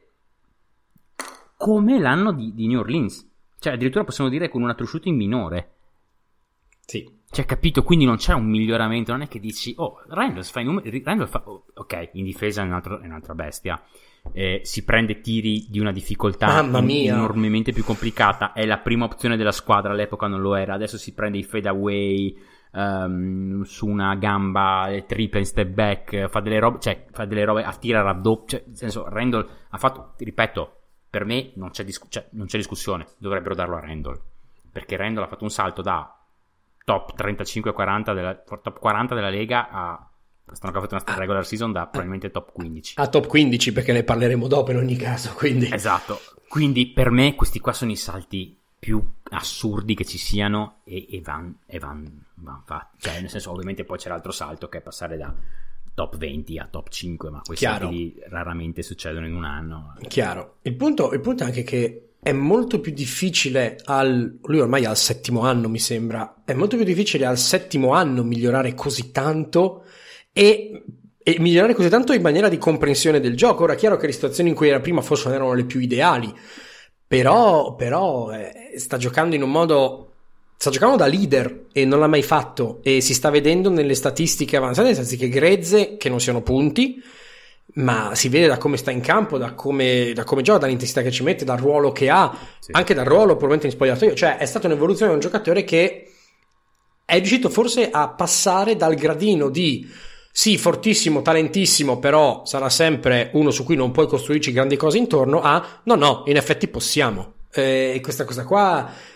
come l'anno di New Orleans. Cioè, addirittura possiamo dire con una true shooting minore. Sì. Cioè, capito? Quindi non c'è un miglioramento. Non è che dici, Randle fa i numeri. Randle fa, ok, in difesa è un'altra bestia. Si prende tiri di una difficoltà enormemente più complicata, è la prima opzione della squadra, all'epoca non lo era, adesso si prende i fade away su una gamba, le triple in step back, fa delle robe a tira raddoppio, cioè, nel senso, Randle ha fatto, ripeto, per me non c'è discussione, dovrebbero darlo a Randle, perché Randle ha fatto un salto da top 35-40 top 40 della Lega a quest'anno che ha fatto una regular season da probabilmente top 15 a top 15, perché ne parleremo dopo in ogni caso, quindi esatto. Quindi per me questi qua sono i salti più assurdi che ci siano e van fatti, cioè nel senso, ovviamente poi c'è l'altro salto che è passare da top 20 a top 5, ma questi salti raramente succedono in un anno. Chiaro. Il punto è anche che è molto più difficile lui ormai al 7° anno, mi sembra, è molto più difficile al 7° anno migliorare così tanto e migliorare così tanto in maniera di comprensione del gioco. Ora è chiaro che le situazioni in cui era prima forse non erano le più ideali, però sta giocando in un modo, sta giocando da leader e non l'ha mai fatto, e si sta vedendo nelle statistiche avanzate, nelle statistiche grezze, che non siano punti, ma si vede da come sta in campo, da come gioca, dall'intensità che ci mette, dal ruolo che ha, anche dal ruolo probabilmente in spogliatoio. Cioè è stata un'evoluzione di un giocatore che è riuscito forse a passare dal gradino di sì, fortissimo, talentissimo, però sarà sempre uno su cui non puoi costruirci grandi cose intorno, a no, in effetti possiamo. E questa cosa qua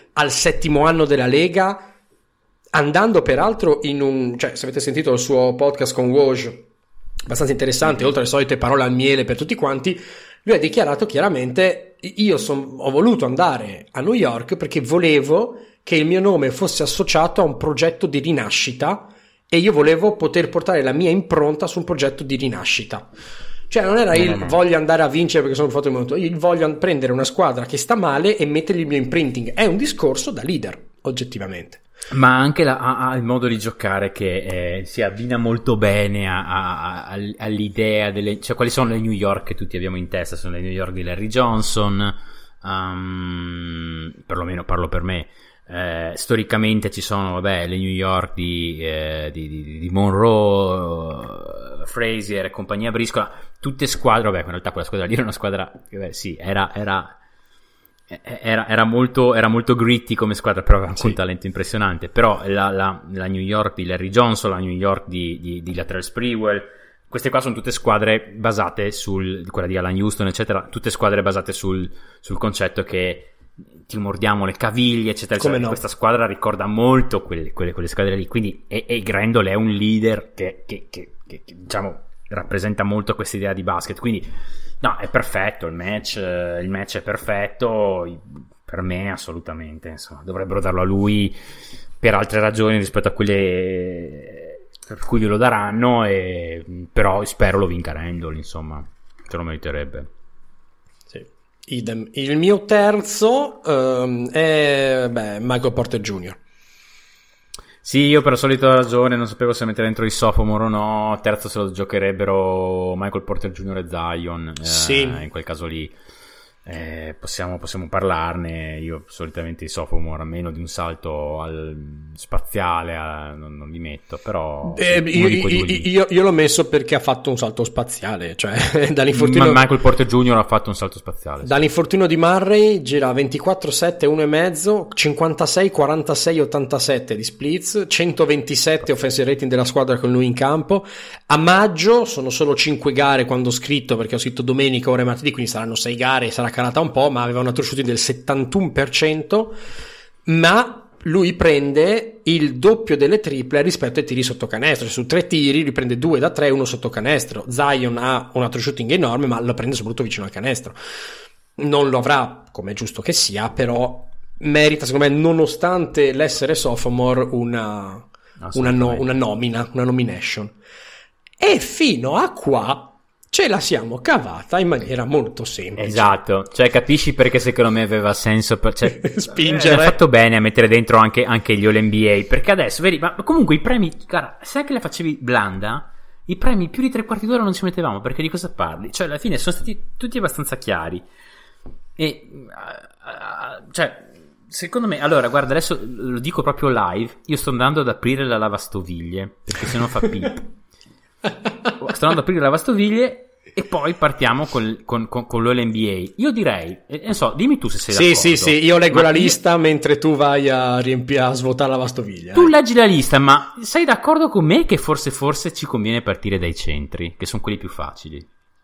al 7° anno della Lega, andando peraltro cioè, se avete sentito il suo podcast con Woj, abbastanza interessante, oltre alle solite parole al miele per tutti quanti, lui ha dichiarato chiaramente: io ho voluto andare a New York perché volevo che il mio nome fosse associato a un progetto di rinascita e io volevo poter portare la mia impronta su un progetto di rinascita. Cioè non era voglio andare a vincere perché sono fatto il momento, io voglio prendere una squadra che sta male e mettergli il mio imprinting. È un discorso da leader, oggettivamente. Ma anche ha il modo di giocare che si abbina molto bene all'idea delle, cioè quali sono le New York che tutti abbiamo in testa. Sono le New York di Larry Johnson, perlomeno parlo per me. Storicamente ci sono le New York di Monroe, Frazier e compagnia briscola, tutte squadre. In realtà quella squadra lì era una squadra era molto gritty come squadra, però aveva anche un talento impressionante. Però la New York di Larry Johnson, la New York di Latrell Sprewell, queste qua sono tutte squadre basate quella di Alan Houston eccetera, tutte squadre basate sul concetto che ti mordiamo le caviglie eccetera, eccetera. No? Questa squadra ricorda molto quelle squadre lì, quindi e Grendel è un leader che diciamo rappresenta molto questa idea di basket, quindi no, è perfetto il match è perfetto per me, assolutamente. Insomma, dovrebbero darlo a lui per altre ragioni rispetto a quelle per cui glielo daranno, però spero lo vinca Randall, insomma, se lo meriterebbe. Idem. Il mio terzo è Michael Porter Jr. Sì, io per la solita ragione non sapevo se mettere dentro i sophomore o no. Terzo se lo giocherebbero Michael Porter Jr. e Zion. Sì. In quel caso lì possiamo parlarne. Io solitamente i sophomore a meno di un salto spaziale non li metto, però io l'ho messo perché ha fatto un salto spaziale, cioè dall'infortunio. Ma Michael Porter Jr. ha fatto un salto spaziale. Dall'infortunio di Murray gira 24-7, 1,5, 56, 46, 87 di splits, 127 offensive rating della squadra con lui in campo. A maggio sono solo 5 gare quando ho scritto, perché ho scritto domenica, ora e martedì, quindi saranno 6 gare, sarà calata un po', ma aveva una true shooting del 71%, ma lui prende il doppio delle triple rispetto ai tiri sotto canestro. Su 3 tiri lui prende 2 da 3 e 1 sotto canestro. Zion ha una true shooting enorme, ma lo prende soprattutto vicino al canestro. Non lo avrà, come è giusto che sia, però merita, secondo me, nonostante l'essere sophomore, una nomina, una nomination. E fino a qua ce la siamo cavata in maniera molto semplice. Esatto, cioè capisci perché secondo me aveva senso spingere. Ha fatto bene a mettere dentro anche gli All-NBA, perché adesso vedi, ma comunque i premi, cara, sai che la facevi blanda, i premi più di 3/4 d'ora non ci mettevamo, perché di cosa parli? Cioè alla fine sono stati tutti abbastanza chiari e cioè secondo me, allora guarda, adesso lo dico proprio live, io sto andando ad aprire la lavastoviglie perché sennò fa pip. Sto andando ad aprire la lavastoviglie e poi partiamo con l'NBA. Io direi, non so, dimmi tu se sei d'accordo. Sì, io leggo la lista mentre tu vai a svuotare la lavastoviglie. Tu leggi la lista, ma sei d'accordo con me che forse ci conviene partire dai centri, che sono quelli più facili?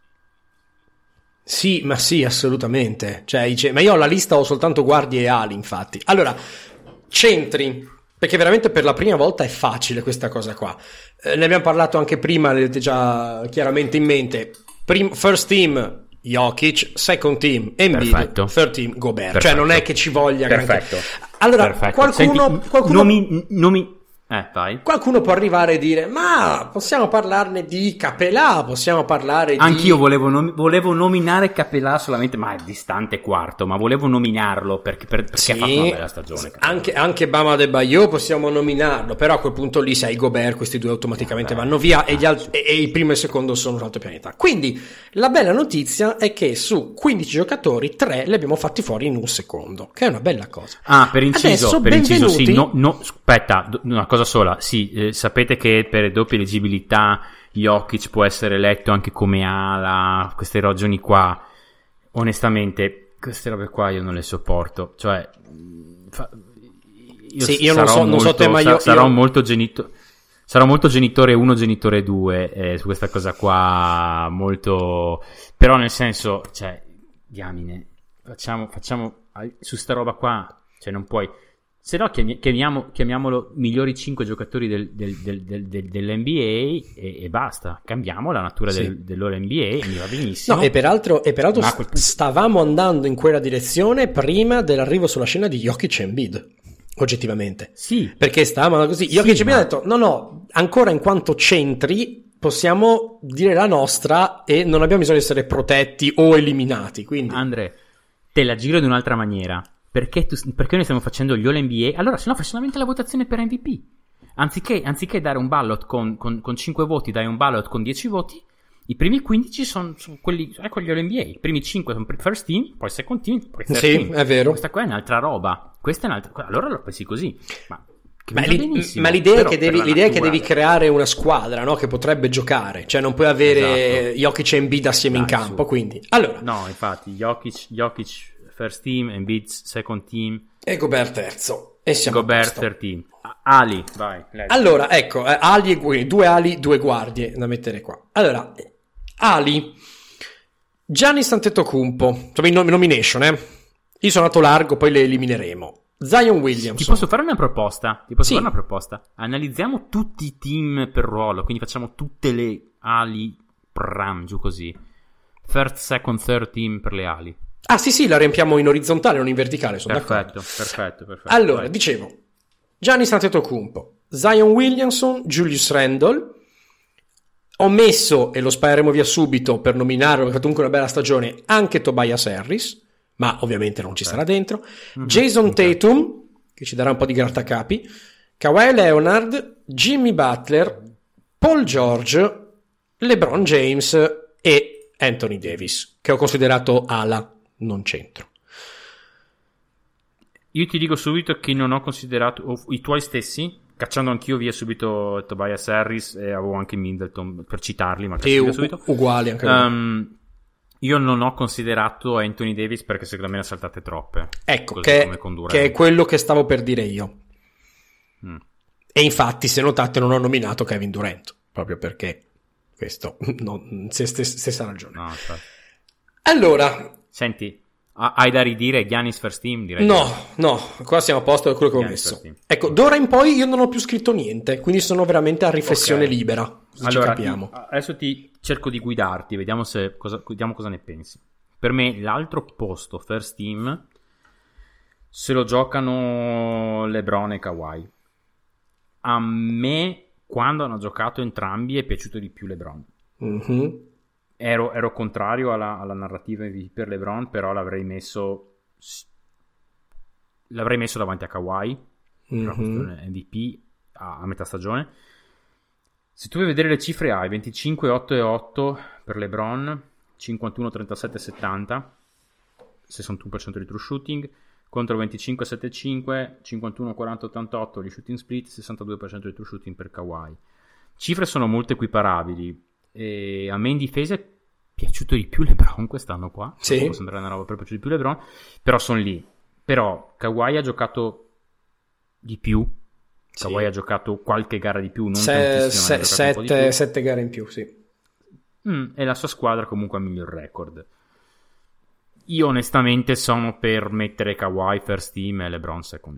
Sì, ma sì, assolutamente. Cioè, ma io ho la lista, ho soltanto guardie e ali, infatti. Allora, centri, perché veramente per la prima volta è facile questa cosa qua. Ne abbiamo parlato anche prima, l'avete già chiaramente in mente. First team Jokic, second team Embiid, perfetto. Third team Gobert. Perfetto. Cioè non è che ci voglia perfetto. Allora, perfetto. qualcuno vai. Qualcuno può arrivare e dire: ma possiamo parlarne di Capelà, possiamo parlare Anch'io volevo nominare Capelà solamente, ma è distante quarto, ma volevo nominarlo perché sì, ha fatto una bella stagione. Anche Bam Adebayo possiamo nominarlo, però a quel punto lì se hai Gobert questi due automaticamente vanno via e il primo e il secondo sono un altro pianeta. Quindi la bella notizia è che su 15 giocatori 3 li abbiamo fatti fuori in un secondo, che è una bella cosa. Per inciso sì, no, aspetta, una cosa sola, sì, sapete che per doppia eleggibilità Jokic può essere eletto anche come ala, queste ragioni qua, onestamente queste robe qua io non le sopporto, cioè io non so te, ma io sarò molto genitore 1, genitore 2 su questa cosa qua, molto, però nel senso, cioè diamine, facciamo su sta roba qua. cioè non puoi, se no chiamiamolo migliori 5 giocatori dell'NBA e basta, cambiamo la natura del loro NBA e mi va benissimo. No, e peraltro stavamo andando in quella direzione prima dell'arrivo sulla scena di Jokic e Embiid, oggettivamente. Sì. Perché stavamo così, Jokic mi ha detto no, ancora in quanto centri possiamo dire la nostra e non abbiamo bisogno di essere protetti o eliminati, quindi... Andre, te la giro di un'altra maniera. Perché noi stiamo facendo gli All-NBA? Allora, se no fai solamente la votazione per MVP. Anziché dare un ballot con 5 voti, dai un ballot con 10 voti. I primi 15 sono quelli, ecco gli All-NBA. I primi 5 sono first team, poi second team, poi third team. Sì, è vero. Questa qua è un'altra roba. Questa è un'altra... Allora lo pensi così. Ma l'idea è che devi creare una squadra, no? Che potrebbe giocare. Cioè non puoi avere Jokic e Embiid assieme in campo, quindi... Allora... No, infatti, Jokic first team, Embiid second team e Gobert terzo, e siamo Gobert third team. Ali, vai. Allora, ecco, ali e due ali, due guardie da mettere qua. Allora, ali, Giannis Antetokounmpo, insomma in nomination, io sono andato largo, poi le elimineremo. Zion Williamson. Ti posso fare una proposta? Analizziamo tutti i team per ruolo, quindi facciamo tutte le ali giù così. First, second, third team per le ali. Ah sì, la riempiamo in orizzontale, non in verticale, sono perfetto. Allora, vai. Dicevo, Giannis Antetokounmpo, Zion Williamson, Julius Randle. Ho messo, e lo spareremo via subito per nominarlo, perché ha comunque una bella stagione, anche Tobias Harris, ma ovviamente non ci sarà dentro. Jason Tatum, che ci darà un po' di grattacapi, Kawhi Leonard, Jimmy Butler, Paul George, LeBron James e Anthony Davis, che ho considerato ala, non centro. Io ti dico subito che non ho considerato i tuoi stessi, cacciando anch'io via subito Tobias Harris e avevo anche Middleton per citarli, ma e subito. Uguali anche io non ho considerato Anthony Davis perché secondo me ne ha saltate troppe. Ecco, che è quello che stavo per dire io. E infatti, se notate, non ho nominato Kevin Durant, proprio perché questo, stessa ragione. No, allora... Senti, hai da ridire Giannis first team? Direi no, qua siamo a posto da quello che ho messo. Ecco, d'ora in poi io non ho più scritto niente, quindi sono veramente a riflessione libera. Allora, adesso ti cerco di guidarti, vediamo cosa ne pensi. Per me l'altro posto first team se lo giocano LeBron e Kawhi. A me, quando hanno giocato entrambi, è piaciuto di più LeBron. Ero contrario alla narrativa MVP per LeBron, però l'avrei messo davanti a Kawhi per la questione MVP a metà stagione. Se tu vuoi vedere le cifre, hai 25, 8 e 8 per LeBron, 51, 37 e 70, 61% di true shooting, contro 25, 7 e 5, 51, 40, 88 di shooting split, 62% di true shooting per Kawhi. Cifre sono molto equiparabili. E a me in difesa è piaciuto di più LeBron quest'anno qua. Sì. Può sembrare una roba, però è piaciuto di più LeBron. Però sono lì. Però Kawhi ha giocato di più. Sì. Kawhi ha giocato qualche gara di più, non tantissimo. 7 gare in più, sì. E la sua squadra comunque ha miglior record. Io onestamente sono per mettere Kawhi first team e LeBron second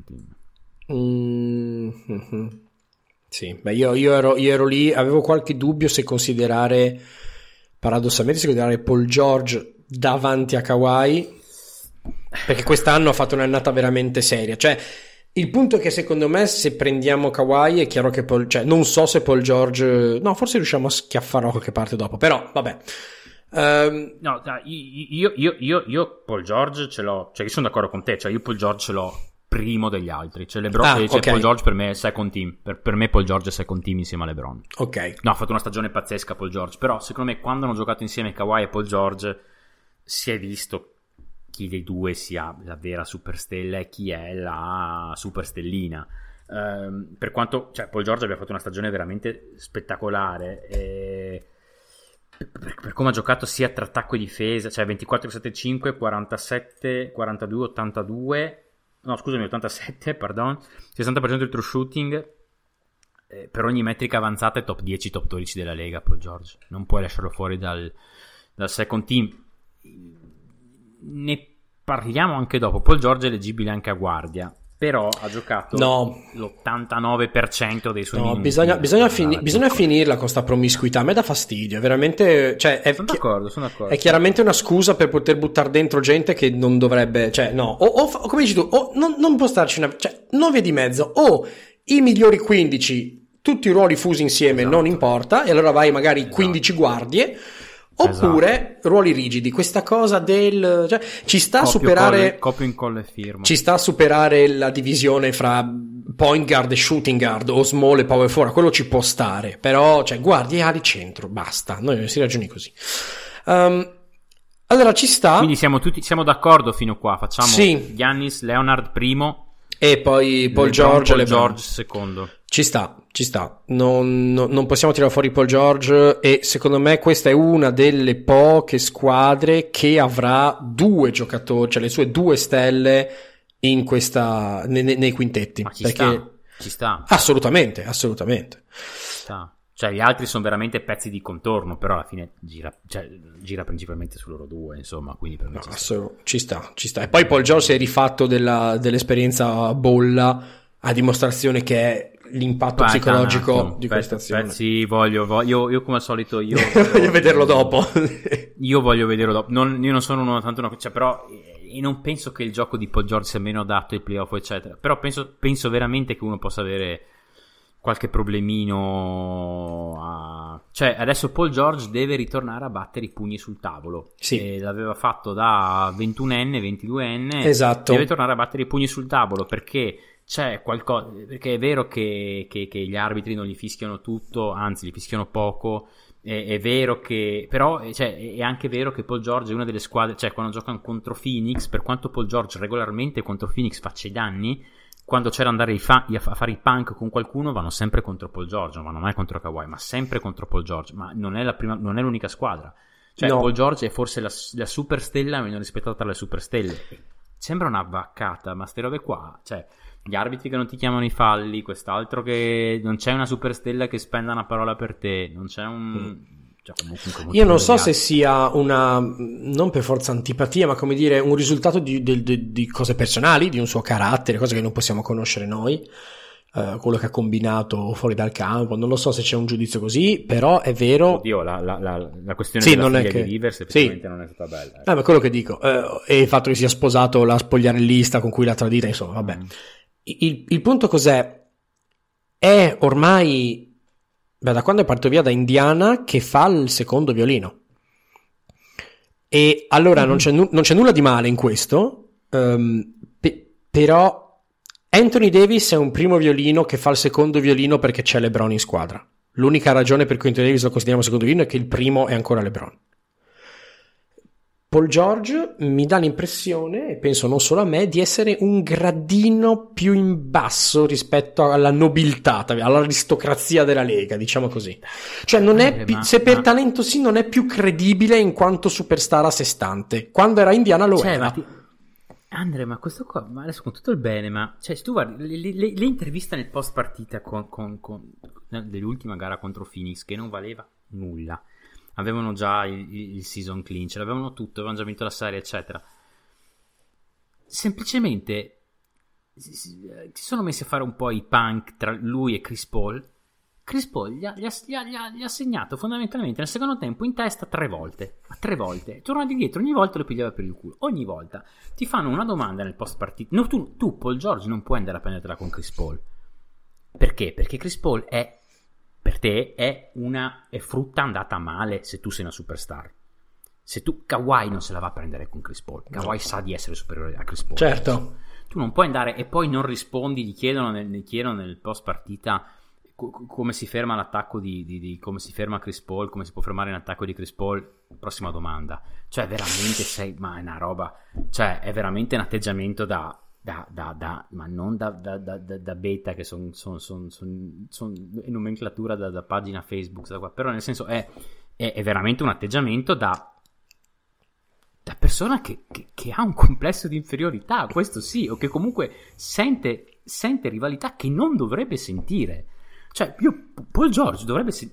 team. Sì, beh, io ero lì, avevo qualche dubbio se considerare, paradossalmente, Paul George davanti a Kawhi, perché quest'anno ha fatto un'annata veramente seria. Cioè, il punto è che secondo me se prendiamo Kawhi è chiaro che non so se Paul George, no, forse riusciamo a schiaffare qualche parte dopo, però vabbè. No, io Paul George ce l'ho, cioè io sono d'accordo con te, cioè io Paul George ce l'ho primo degli altri, cioè LeBron, okay. Paul George per me è second team, per me Paul George è second team insieme a LeBron. Ok. No, ha fatto una stagione pazzesca Paul George, però secondo me quando hanno giocato insieme Kawhi e Paul George si è visto chi dei due sia la vera superstella e chi è la superstellina. Per quanto, cioè, Paul George abbia fatto una stagione veramente spettacolare e per come ha giocato sia tra attacco e difesa, cioè 24-7-5, 47, 42, 82, no scusami 87, pardon, 60% del true shooting, per ogni metrica avanzata è top 10, top 12 della Lega Paul George, non puoi lasciarlo fuori dal second team. Ne parliamo anche dopo. Paul George è eleggibile anche a guardia, però ha giocato l'89% dei suoi minuti. Bisogna finirla con sta promiscuità. A me dà fastidio, veramente. Cioè, sono d'accordo. È chiaramente una scusa per poter buttare dentro gente che non dovrebbe. Cioè, no. O come dici tu, non può starci non via di mezzo. O i migliori 15, tutti i ruoli fusi insieme, non importa, e allora vai magari 15 guardie. Oppure ruoli rigidi, questa cosa cioè, ci sta a superare copio incolla e firma. Ci sta a superare la divisione fra point guard e shooting guard o small e power forward, quello ci può stare, però cioè guardi ali centro, basta, noi si ragioni così. Allora ci sta. Quindi siamo d'accordo fino qua, facciamo Giannis, Leonard primo e poi Paul George secondo. Ci sta. Non possiamo tirare fuori Paul George, e secondo me questa è una delle poche squadre che avrà 2 giocatori, cioè le sue 2 stelle in questa nei quintetti. Ma ci sta. Assolutamente. Sta. Cioè gli altri sono veramente pezzi di contorno, però alla fine gira principalmente su loro 2, insomma, quindi per me ci sta. E poi Paul George si è rifatto dell'esperienza bolla, a dimostrazione che è l'impatto psicologico di questa azione. Sì, io come al solito voglio vederlo dopo. Io voglio vederlo dopo. Io non sono cioè, però e non penso che il gioco di Paul George sia meno adatto ai playoff, eccetera. Però penso veramente che uno possa avere qualche problemino cioè adesso Paul George deve ritornare a battere i pugni sul tavolo. E l'aveva fatto da 21enne, 22enne. Esatto. Deve tornare a battere i pugni sul tavolo, perché c'è qualcosa, perché è vero che gli arbitri non gli fischiano tutto, anzi gli fischiano poco, è vero che però cioè, è anche vero che Paul George è una delle squadre, cioè quando giocano contro Phoenix, per quanto Paul George regolarmente contro Phoenix faccia i danni, quando c'è da andare a fare i punk con qualcuno vanno sempre contro Paul George, non vanno mai contro Kawhi, ma sempre contro Paul George, ma non è l'unica squadra, cioè Paul George è forse la superstella meno rispettata tra le superstelle. Sembra una vaccata, ma ste robe qua, cioè gli arbitri che non ti chiamano i falli, quest'altro che non c'è una superstella che spenda una parola per te, non c'è cioè, comunque io non so se sia una, non per forza antipatia, ma come dire un risultato di cose personali, di un suo carattere, cose che non possiamo conoscere noi, quello che ha combinato fuori dal campo. Non lo so se c'è un giudizio così, però è vero. Oddio, la questione della figlia di Rivers effettivamente non è stata bella. Ma quello che dico, e il fatto che sia sposato la spogliarellista con cui l'ha tradita, insomma, vabbè. Il punto cos'è? È ormai da quando è partito via da Indiana che fa il secondo violino, e allora non c'è nulla di male in questo, però Anthony Davis è un primo violino che fa il secondo violino perché c'è LeBron in squadra. L'unica ragione per cui Anthony Davis lo consideriamo secondo violino è che il primo è ancora LeBron. Paul George mi dà l'impressione, e penso non solo a me, di essere un gradino più in basso rispetto alla nobiltà, all'aristocrazia della Lega, diciamo così. Cioè non è se per talento sì, non è più credibile in quanto superstar a sé stante. Quando era Indiana lo era. Andre, ma questo qua, ma adesso con tutto il bene, ma cioè se tu guardi le interviste nel post partita con dell'ultima gara contro Phoenix, che non valeva nulla, avevano già il season clinch, l'avevano tutto, avevano già vinto la serie, eccetera. Semplicemente si sono messi a fare un po' i punk tra lui e Chris Paul. Chris Paul gli ha segnato fondamentalmente nel secondo tempo in testa 3 volte. Torna di dietro, ogni volta lo pigliava per il culo. Ogni volta ti fanno una domanda nel post partita. No, tu Paul George non puoi andare a prendertela con Chris Paul. Perché? Perché Chris Paul per te è frutta andata male se tu sei una superstar. Se tu Kawhi non se la va a prendere con Chris Paul. Kawhi sa di essere superiore a Chris Paul. Certo. Tu non puoi andare e poi non rispondi, gli chiedono nel post partita come si ferma l'attacco di come si ferma Chris Paul, come si può fermare l'attacco di Chris Paul. Prossima domanda. Cioè veramente ma è una roba, cioè è veramente un atteggiamento ma non da beta, che sono in nomenclatura da pagina Facebook, da qua. Però nel senso è veramente un atteggiamento da persona che ha un complesso di inferiorità, questo sì, o che comunque sente rivalità che non dovrebbe sentire. Cioè Paul George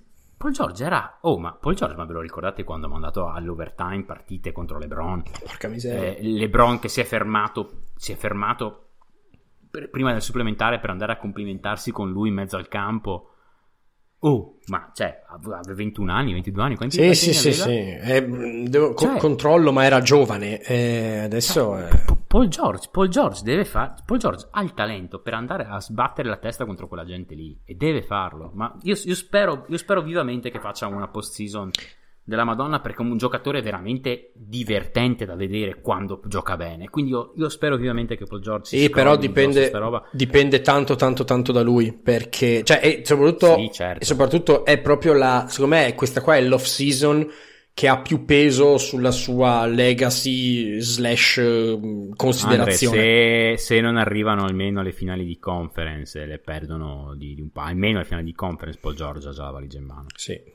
Paul George era... ma Paul George, ma ve lo ricordate quando ha mandato all'overtime partite contro LeBron? Porca miseria. LeBron che si è fermato prima del supplementare per andare a complimentarsi con lui in mezzo al campo. Ma cioè, aveva 21 anni, 22 anni. Sì. Controllo, ma era giovane. Adesso Paul George deve fare. Paul George ha il talento per andare a sbattere la testa contro quella gente lì e deve farlo. Ma io spero vivamente che faccia una post-season della Madonna, perché è un giocatore veramente divertente da vedere quando gioca bene. Quindi io spero vivamente che Paul George però dipende tanto da lui, perché e soprattutto è proprio secondo me questa qua è l'off season che ha più peso sulla sua legacy / considerazione. Andre, se non arrivano almeno alle finali di conference, le perdono di un po', almeno alle finali di conference Paul George ha già la valigia in mano. Sì.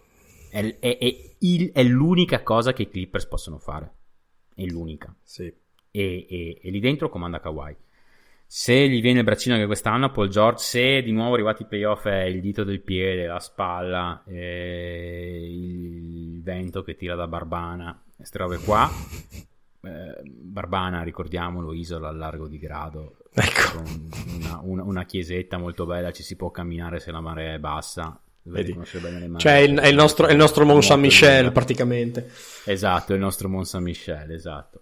È l'unica cosa che i Clippers possono fare, è l'unica. Sì. E lì dentro comanda Kawhi. Se gli viene il braccino anche quest'anno Paul George, se di nuovo arrivati ai playoff è il dito del piede, la spalla, il vento che tira da Barbana, queste robe qua, Barbana, ricordiamolo, isola al largo di Grado, ecco, con una chiesetta molto bella, ci si può camminare se la marea è bassa. Vedi. Cioè è il nostro Mont Saint-Michel praticamente. Esatto, è il nostro Mont Saint-Michel, esatto.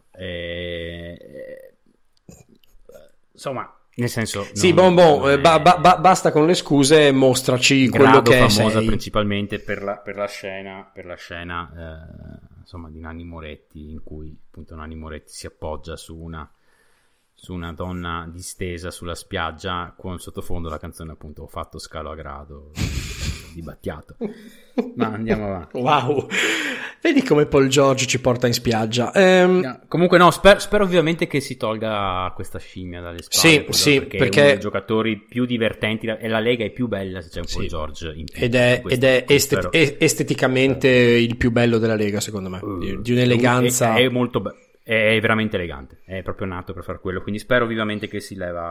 Insomma, nel senso, sì, basta con le scuse, mostraci quello che è. Famosa principalmente per la scena insomma di Nanni Moretti, in cui appunto Nanni Moretti si appoggia su una donna distesa sulla spiaggia con sottofondo la canzone appunto Ho fatto scalo a Grado di Battiato. Ma andiamo avanti. Wow, vedi come Paul George ci porta in spiaggia. No, comunque spero ovviamente che si tolga questa scimmia dalle spalle. Sì, perché è uno dei giocatori più divertenti e la Lega è più bella se c'è un Paul George in più. Ed è esteticamente il più bello della Lega, secondo me, di un'eleganza. È molto bello. È veramente elegante, è proprio nato per fare quello, quindi spero vivamente che si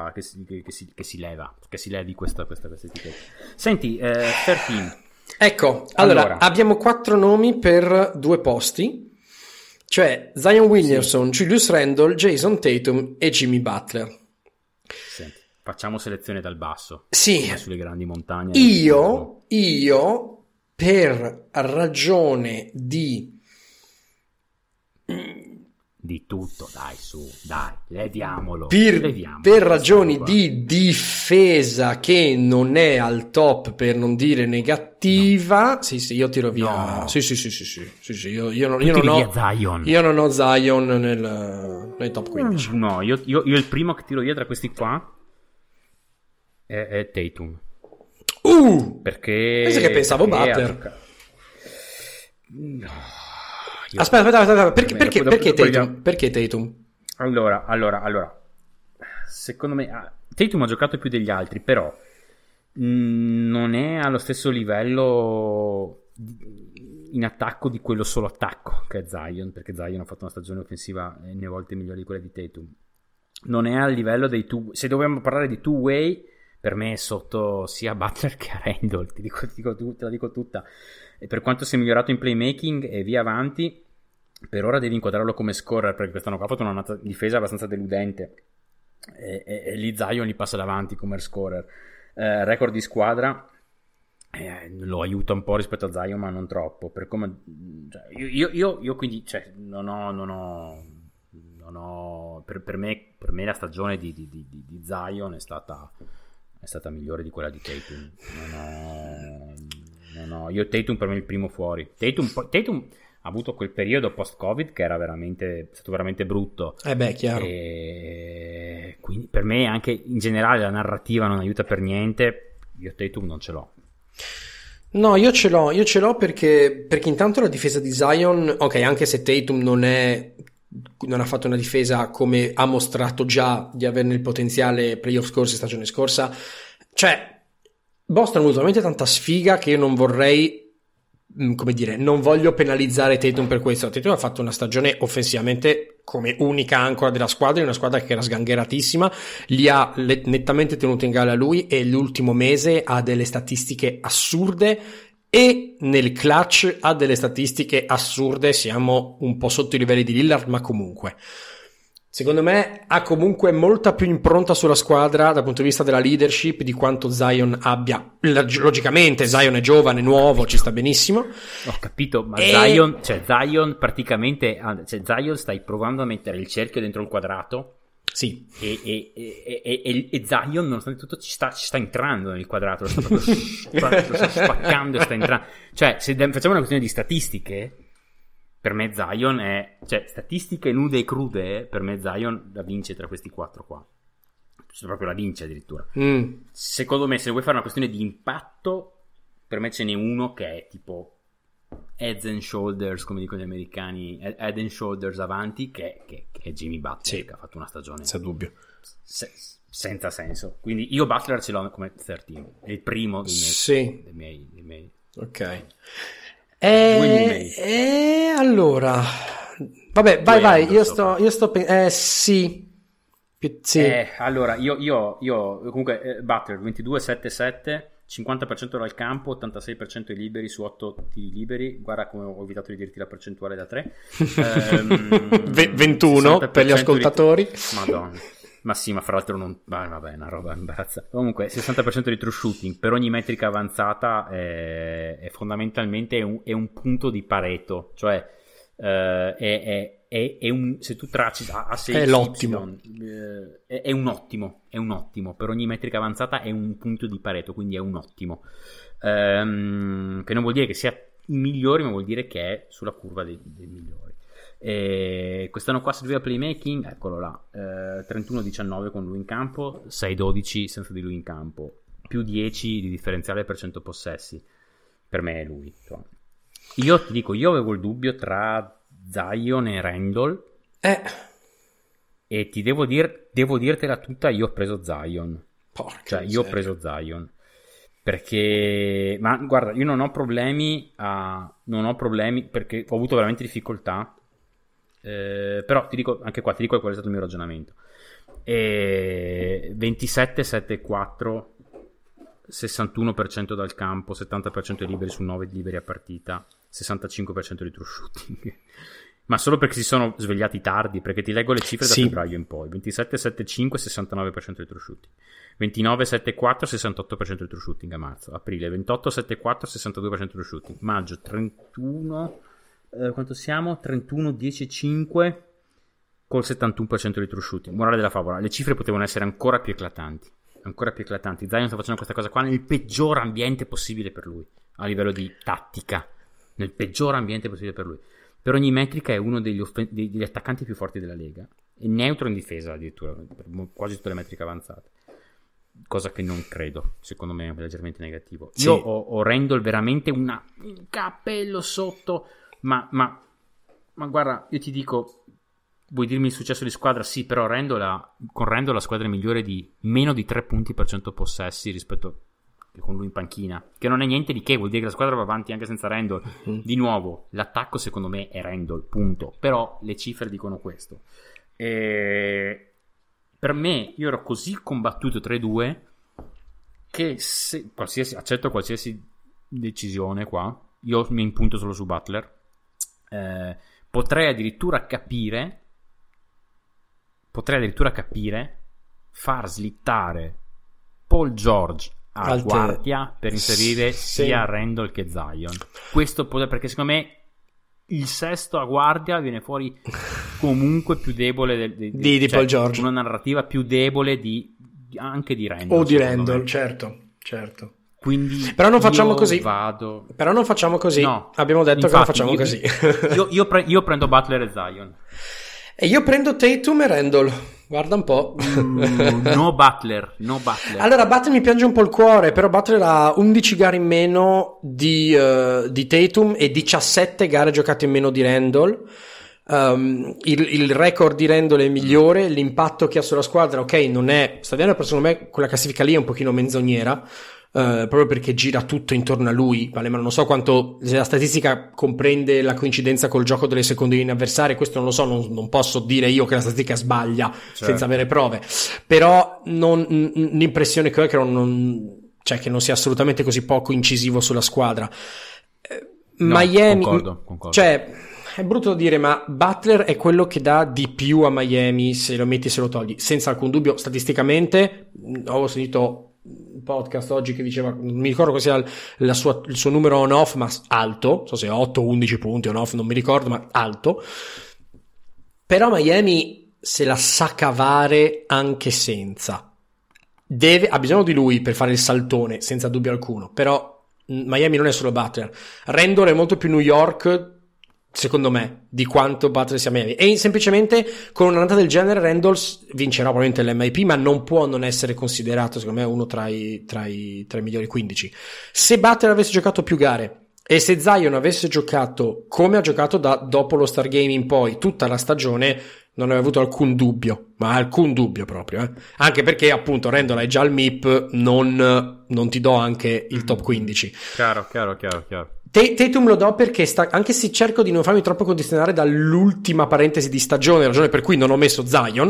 levi questa etichetta. Senti, 13. Ecco, allora abbiamo 4 nomi per 2 posti, cioè Zion Williamson, Julius Randle, Jason Tatum e Jimmy Butler. Senti, facciamo selezione dal basso. Sì. Sulle grandi montagne. Io per ragione di tutto, dai, leviamolo. Per ragioni di difesa che non è al top, per non dire negativa. No. Sì, io tiro via. No. Sì. Io non ho Zion nel top 15. No, io il primo che tiro via tra questi qua è Tatum. Perché penso che pensavo Butler. No. Aspetta, perché Tatum? Allora, secondo me Tatum ha giocato più degli altri, però non è allo stesso livello in attacco di quello solo attacco che è Zion, perché Zion ha fatto una stagione offensiva ne volte migliore di quella di Tatum. Non è al livello dei se dobbiamo parlare di two-way, per me è sotto sia Butler che a Randle, te la dico tutta. E per quanto sia migliorato in playmaking e via avanti, per ora devi inquadrarlo come scorer, perché quest'anno qua ha fatto una difesa abbastanza deludente e lì Zion gli passa davanti come scorer. Record di squadra lo aiuta un po' rispetto a Zion, ma non troppo, per come io quindi non ho per me la stagione di Zion è stata migliore di quella di Tatum. No, io Tatum per me è il primo fuori. Tatum ha avuto quel periodo post-Covid che era stato veramente brutto. Chiaro. E quindi per me anche in generale la narrativa non aiuta per niente. Io Tatum non ce l'ho. No, io ce l'ho perché intanto la difesa di Zion, ok, anche se Tatum non ha fatto una difesa come ha mostrato già di averne il potenziale playoff scorse, stagione scorsa, Boston ha avuto veramente tanta sfiga che io non voglio penalizzare Tatum per questo. Tatum ha fatto una stagione offensivamente come unica ancora della squadra, in una squadra che era sgangheratissima, li ha nettamente tenuto in galla lui, e l'ultimo mese ha delle statistiche assurde e nel clutch ha delle statistiche assurde, siamo un po' sotto i livelli di Lillard, ma comunque secondo me ha comunque molta più impronta sulla squadra dal punto di vista della leadership di quanto Zion abbia. Logicamente Zion è giovane, nuovo, ci sta benissimo. Ho capito, ma Zion praticamente, Zion stai provando a mettere il cerchio dentro il quadrato. Sì. E Zion, nonostante tutto, ci sta entrando nel quadrato, lo sta spaccando e sta entrando. Cioè, se facciamo una questione di statistiche, per me Zion è, cioè, statistiche nude e crude, per me Zion la vince tra questi 4 qua. Proprio la vince addirittura. Secondo me, se vuoi fare una questione di impatto, per me ce n'è uno che è tipo heads and shoulders, come dicono gli americani, head and shoulders avanti, che è Jimmy Butler, sì, che ha fatto una stagione senza dubbio senza senso. Quindi io Butler ce l'ho come 13, è il primo dei miei. Ok. Allora vabbè, vai, io sto sì. Allora io comunque Butler 22-7-7, 50% dal campo, 86% i liberi su 8 tiri liberi. Guarda come ho evitato di dirti la percentuale da 3. 21 per gli ascoltatori. Madonna. Ma sì, ma fra l'altro non... vabbè, una roba imbarazzante. Comunque, 60% di true shooting per ogni metrica avanzata è fondamentalmente è un punto di Pareto. Cioè, è un... Se tu tracci a 6 è l'ottimo. È un ottimo. Per ogni metrica avanzata è un punto di Pareto, quindi è un ottimo. Che non vuol dire che sia i migliori, ma vuol dire che è sulla curva dei migliori. Quest'anno qua serviva playmaking, eccolo là, 31-19 con lui in campo, 6-12 senza di lui in campo, più 10 di differenziale per 100 possessi. Per me è lui. Io ti dico, io avevo il dubbio tra Zion e Randall, e ti devo dirtela tutta, io ho preso Zion. Porca io ho preso Zion perché, ma guarda, io non ho problemi perché ho avuto veramente difficoltà. Però ti dico anche qua, qual è stato il mio ragionamento. 27-7-4, 61% dal campo, 70% liberi su 9 liberi a partita, 65% di true shooting. Ma solo perché si sono svegliati tardi, perché ti leggo le cifre da febbraio in poi. 27-7-5, 69% di true shooting, 29-7-4, 68% di true shooting a marzo, aprile 28-7-4, 62% di true shooting, maggio 31, quanto siamo? 31-10-5 col 71% di true shooting. Morale della favola, le cifre potevano essere ancora più eclatanti. Zion sta facendo questa cosa qua nel peggior ambiente possibile per lui, a livello di tattica, nel peggior ambiente possibile per lui. Per ogni metrica è uno degli attaccanti più forti della Lega, è neutro in difesa addirittura per quasi tutte le metriche avanzate, cosa che non credo, secondo me è leggermente negativo. Io ho Randall veramente un cappello sotto. Ma guarda, io ti dico, vuoi dirmi il successo di squadra? Sì, però con Randall la squadra è migliore di meno di 3 punti per 100 possessi rispetto a con lui in panchina, che non è niente di che, vuol dire che la squadra va avanti anche senza Randall. Di nuovo, l'attacco secondo me è Randall, punto. Però le cifre dicono questo. Per me, io ero così combattuto tra i due che accetto qualsiasi decisione qua. Io mi impunto solo su Butler. Potrei addirittura capire far slittare Paul George a guardia per inserire sia Randall che Zion. Questo perché secondo me il sesto a guardia viene fuori comunque più debole di Paul George, una narrativa più debole anche di Randall, o di Randall, certo. Quindi però non facciamo così. No, abbiamo detto che non facciamo così. Io prendo Butler e Zion. E io prendo Tatum e Randall. Guarda un po'. No Butler. Allora Butler mi piange un po' il cuore, però Butler ha 11 gare in meno di Tatum e 17 gare giocate in meno di Randall. Il record di Randall è migliore, l'impatto che ha sulla squadra, ok, non è, sta vedendo, secondo me quella classifica lì è un pochino menzognera. Proprio perché gira tutto intorno a lui, vale, ma non so quanto, se la statistica comprende la coincidenza col gioco delle seconde linee avversarie, questo non lo so, non posso dire io che la statistica sbaglia, certo, senza avere prove, però l'impressione che ho è che cioè che non sia assolutamente così poco incisivo sulla squadra. No, Miami, concordo. Cioè, è brutto dire, ma Butler è quello che dà di più a Miami se lo metti e se lo togli, senza alcun dubbio. Statisticamente, ho sentito un podcast oggi che diceva, non mi ricordo cosa sia il suo numero on-off, ma alto, non so se 8-11 punti on-off, non mi ricordo, ma alto. Però Miami se la sa cavare anche senza. Ha bisogno di lui per fare il saltone, senza dubbio alcuno, però Miami non è solo Butler. Randall è molto più New York, secondo me, di quanto Butler sia Miami, e semplicemente con un'annata del genere Randall vincerà probabilmente l'MIP, ma non può non essere considerato, secondo me, uno tra i migliori 15. Se Butler avesse giocato più gare e se Zion avesse giocato come ha giocato dopo lo Stargame in poi tutta la stagione, non avevo avuto alcun dubbio, ma alcun dubbio proprio, anche perché appunto Randall è già al MIP, non ti do anche il top 15. Chiaro. Tatum lo do perché anche se cerco di non farmi troppo condizionare dall'ultima parentesi di stagione, ragione per cui non ho messo Zion,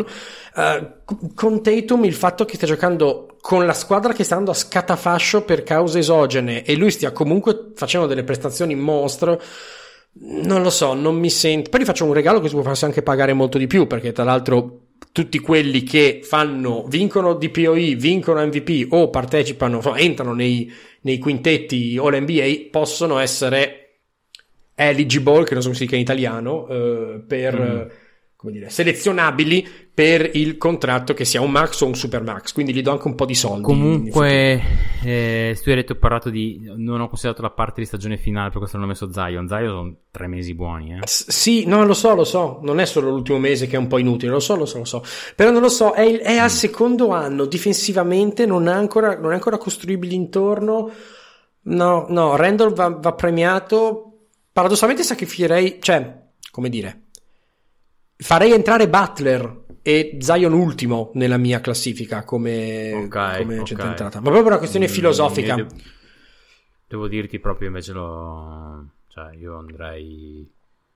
con Tatum il fatto che stia giocando con la squadra che sta andando a scatafascio per cause esogene e lui stia comunque facendo delle prestazioni mostro, non lo so, non mi sento. Poi gli faccio un regalo che si può farsi anche pagare molto di più, perché tra l'altro tutti quelli che vincono DPOE, vincono MVP o partecipano, entrano nei quintetti All NBA possono essere eligible, che non so come si dica in italiano, per come dire, selezionabili per il contratto che sia un max o un super max, quindi gli do anche un po' di soldi. Comunque tu hai detto, ho parlato non ho considerato la parte di stagione finale, per questo non ho messo Zion sono 3 mesi buoni, sì, no, lo so, non è solo l'ultimo mese che è un po' inutile, lo so, però non lo so, è al secondo anno, difensivamente non è ancora costruibile intorno. No, Randall va premiato. Paradossalmente sacrificherei, cioè, come dire, farei entrare Butler e Zion ultimo nella mia classifica come gente entrata, ma proprio una questione filosofica. Devo dirti proprio invece cioè io andrei,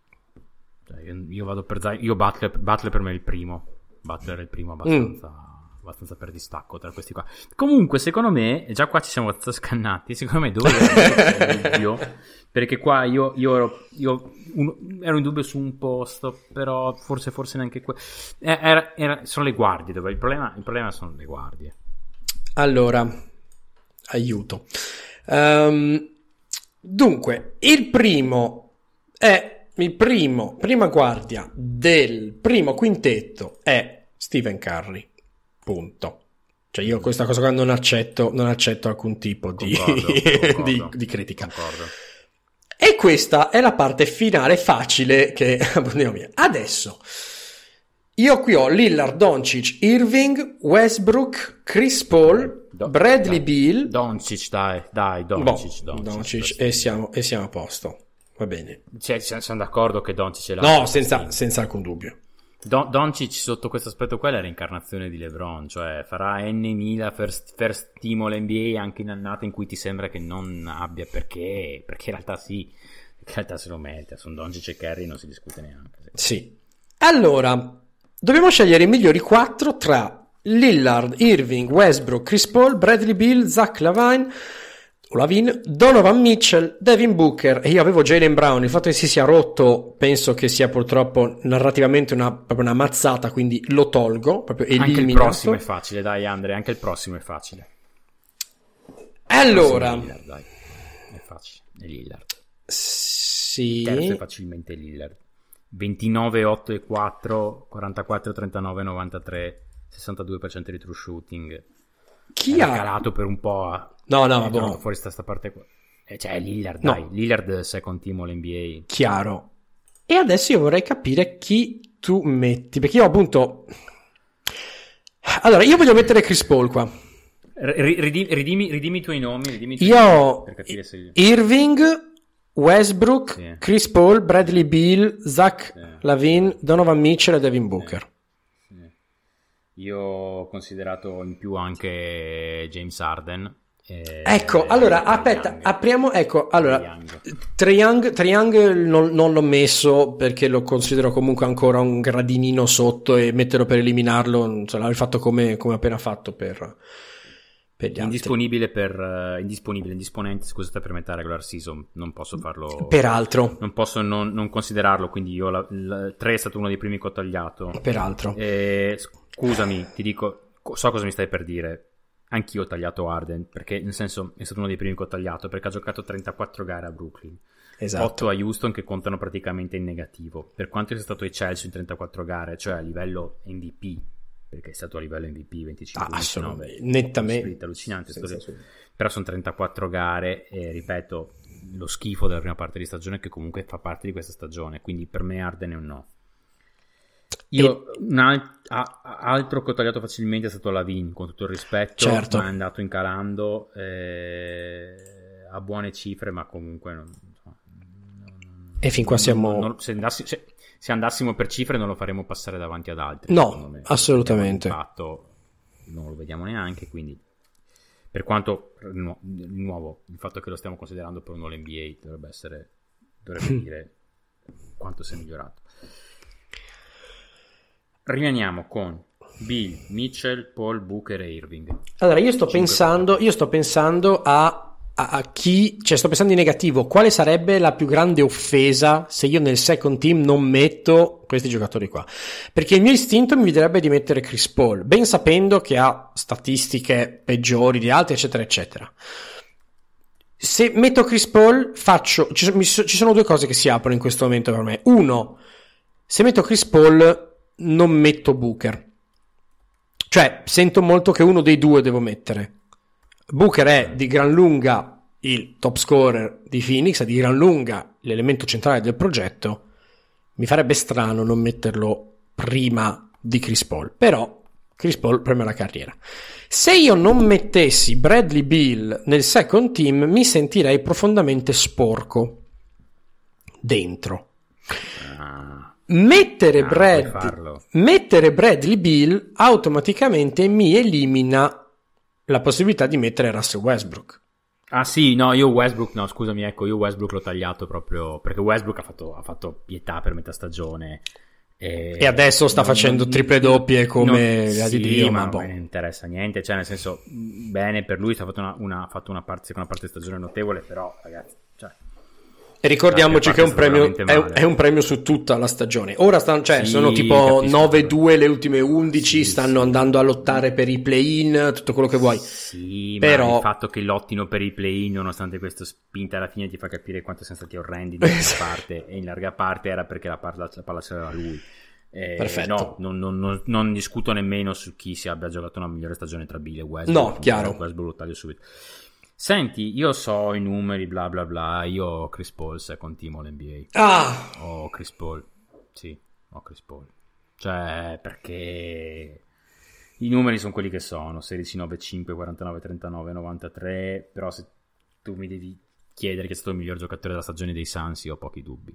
io vado per Zion, Butler per me è il primo. Butler è il primo abbastanza per distacco tra questi qua. Comunque secondo me, già qua ci siamo abbastanza scannati, secondo me dove ero in dubbio, perché qua io ero in dubbio su un posto, però forse neanche sono le guardie, dove il problema sono le guardie. Allora, aiuto. Dunque, prima guardia del primo quintetto è Stephen Curry. Punto. Cioè io questa cosa qua non accetto alcun tipo di critica. Concordo. E questa è la parte finale facile che abbiamo via. Adesso io qui ho Lillard, Doncic, Irving, Westbrook, Chris Paul, Bradley Beal, Doncic, dai, Doncic e siamo a posto. Va bene. Cioè, siamo d'accordo che Doncic è No, senza alcun dubbio. Doncic sotto questo aspetto qua è la reincarnazione di LeBron, cioè farà N.000 first team All-NBA anche in annate in cui ti sembra che non abbia perché in realtà sì, in realtà se lo merita. Sono Doncic e Curry, non si discute neanche. Sì. Allora, dobbiamo scegliere i migliori 4 tra Lillard, Irving, Westbrook, Chris Paul, Bradley Beal, Zach LaVine, Donovan Mitchell, Devin Booker, e io avevo Jaylen Brown. Il fatto che si sia rotto penso che sia purtroppo narrativamente proprio una mazzata, quindi lo tolgo, proprio eliminato. Anche il prossimo è facile, dai Andre, anche il prossimo è facile. Allora Lillard, dai. È facile, è Lillard. Sì. Terzo è facilmente Lillard. 29, 8 e 4, 44, 39, 93, 62% di true shooting. Chi ha calato per un po'? No, ma fuori sta parte qua. Cioè Lillard, dai, Lillard second team All-NBA. Chiaro. E adesso io vorrei capire chi tu metti, perché io appunto allora io voglio mettere Chris Paul qua. Ridimmi i tuoi nomi. Io ho Irving, Westbrook, sì. Chris Paul, Bradley Beal, Zach LaVine, Donovan Mitchell e Devin Booker. Io ho considerato in più anche James Harden. Ecco, allora aspetta, apriamo. Ecco, allora Trae Young non l'ho messo perché lo considero comunque ancora un gradinino sotto, e metterlo per eliminarlo, cioè, l'avrei fatto come appena fatto per indisponente, scusate, per metà regular season, non posso farlo, peraltro non posso non considerarlo, quindi io 3 è stato uno dei primi che ho tagliato, peraltro. Scusami, ti dico, so cosa mi stai per dire. Anch'io ho tagliato Harden, perché nel senso è stato uno dei primi che ho tagliato, perché ha giocato 34 gare a Brooklyn, esatto. 8 a Houston, che contano praticamente in negativo, per quanto sia stato ai Chelsea in 34 gare, cioè a livello MVP, perché è stato a livello MVP 25 assolutamente, nettamente allucinante, però sono 34 gare e ripeto, lo schifo della prima parte di stagione che comunque fa parte di questa stagione, quindi per me Harden è un no. Io altro che ho tagliato facilmente è stato Lavin, con tutto il rispetto, certo. ma è andato incalando a buone cifre, ma comunque e fin qua siamo se andassimo per cifre non lo faremo passare davanti ad altri, no, assolutamente. Fatto non lo vediamo neanche, quindi per quanto di nuovo il fatto che lo stiamo considerando per un All-NBA dovrebbe dire quanto si è migliorato. Rimaniamo con Bill, Mitchell, Paul, Booker e Irving. Allora io sto pensando a chi, cioè sto pensando in negativo, quale sarebbe la più grande offesa se io nel second team non metto questi giocatori qua, perché il mio istinto mi direbbe di mettere Chris Paul, ben sapendo che ha statistiche peggiori di altri eccetera eccetera. Se metto Chris Paul ci sono due cose che si aprono in questo momento per me. Uno, se metto Chris Paul non metto Booker, cioè sento molto che uno dei due devo mettere. Booker è di gran lunga il top scorer di Phoenix, è di gran lunga l'elemento centrale del progetto, mi farebbe strano non metterlo prima di Chris Paul, però Chris Paul preme la carriera. Se io non mettessi Bradley Beal nel second team mi sentirei profondamente sporco dentro. Mettere Bradley Beal automaticamente mi elimina la possibilità di mettere Russell Westbrook. Ah sì, no, io Westbrook l'ho tagliato proprio perché Westbrook ha fatto pietà per metà stagione e adesso sta facendo triple doppie come la di Dio, ma non interessa niente, cioè nel senso bene per lui, ha fatto una parte di stagione notevole, però ragazzi, cioè e ricordiamoci che è un premio su tutta la stagione. Ora sono tipo 9-2 le ultime 11, stanno andando a lottare per i play-in, tutto quello che vuoi. Sì, però ma il fatto che lottino per i play-in nonostante questo spinta alla fine ti fa capire quanto siano stati orrendi in larga parte, e in larga parte era perché la palla c'era lui. Perfetto. No, non discuto nemmeno su chi si abbia giocato una migliore stagione tra Bill e Westbrook. No, chiaro. Westbrook lo taglio subito. Senti, io so i numeri, bla bla bla, io ho Chris Paul second team All-NBA. Ho Chris Paul, sì, ho Chris Paul. Cioè, perché i numeri sono quelli che sono, 16, 9, 5, 49, 39, 93, però se tu mi devi chiedere chi è stato il miglior giocatore della stagione dei Suns, io ho pochi dubbi.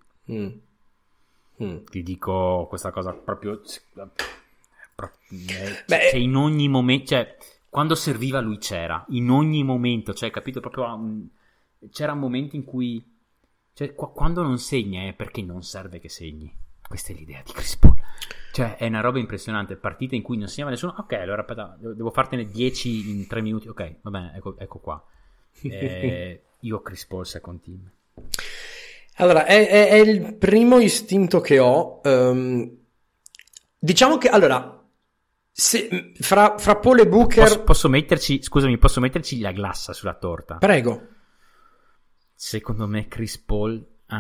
Ti dico questa cosa proprio... Cioè, in ogni momento... Cioè, quando serviva lui c'era, in ogni momento, cioè capito, proprio c'era momenti in cui, cioè quando non segna è perché non serve che segni. Questa è l'idea di Chris Paul, cioè è una roba impressionante. Partite in cui non segnava nessuno, ok, allora aspetta, devo fartene 10 in 3 minuti, ok, va bene, ecco qua. Io ho Chris Paul second team. Allora è il primo istinto che ho, diciamo che allora se, fra Paul e Booker posso metterci la glassa sulla torta? Prego. Secondo me Chris Paul ha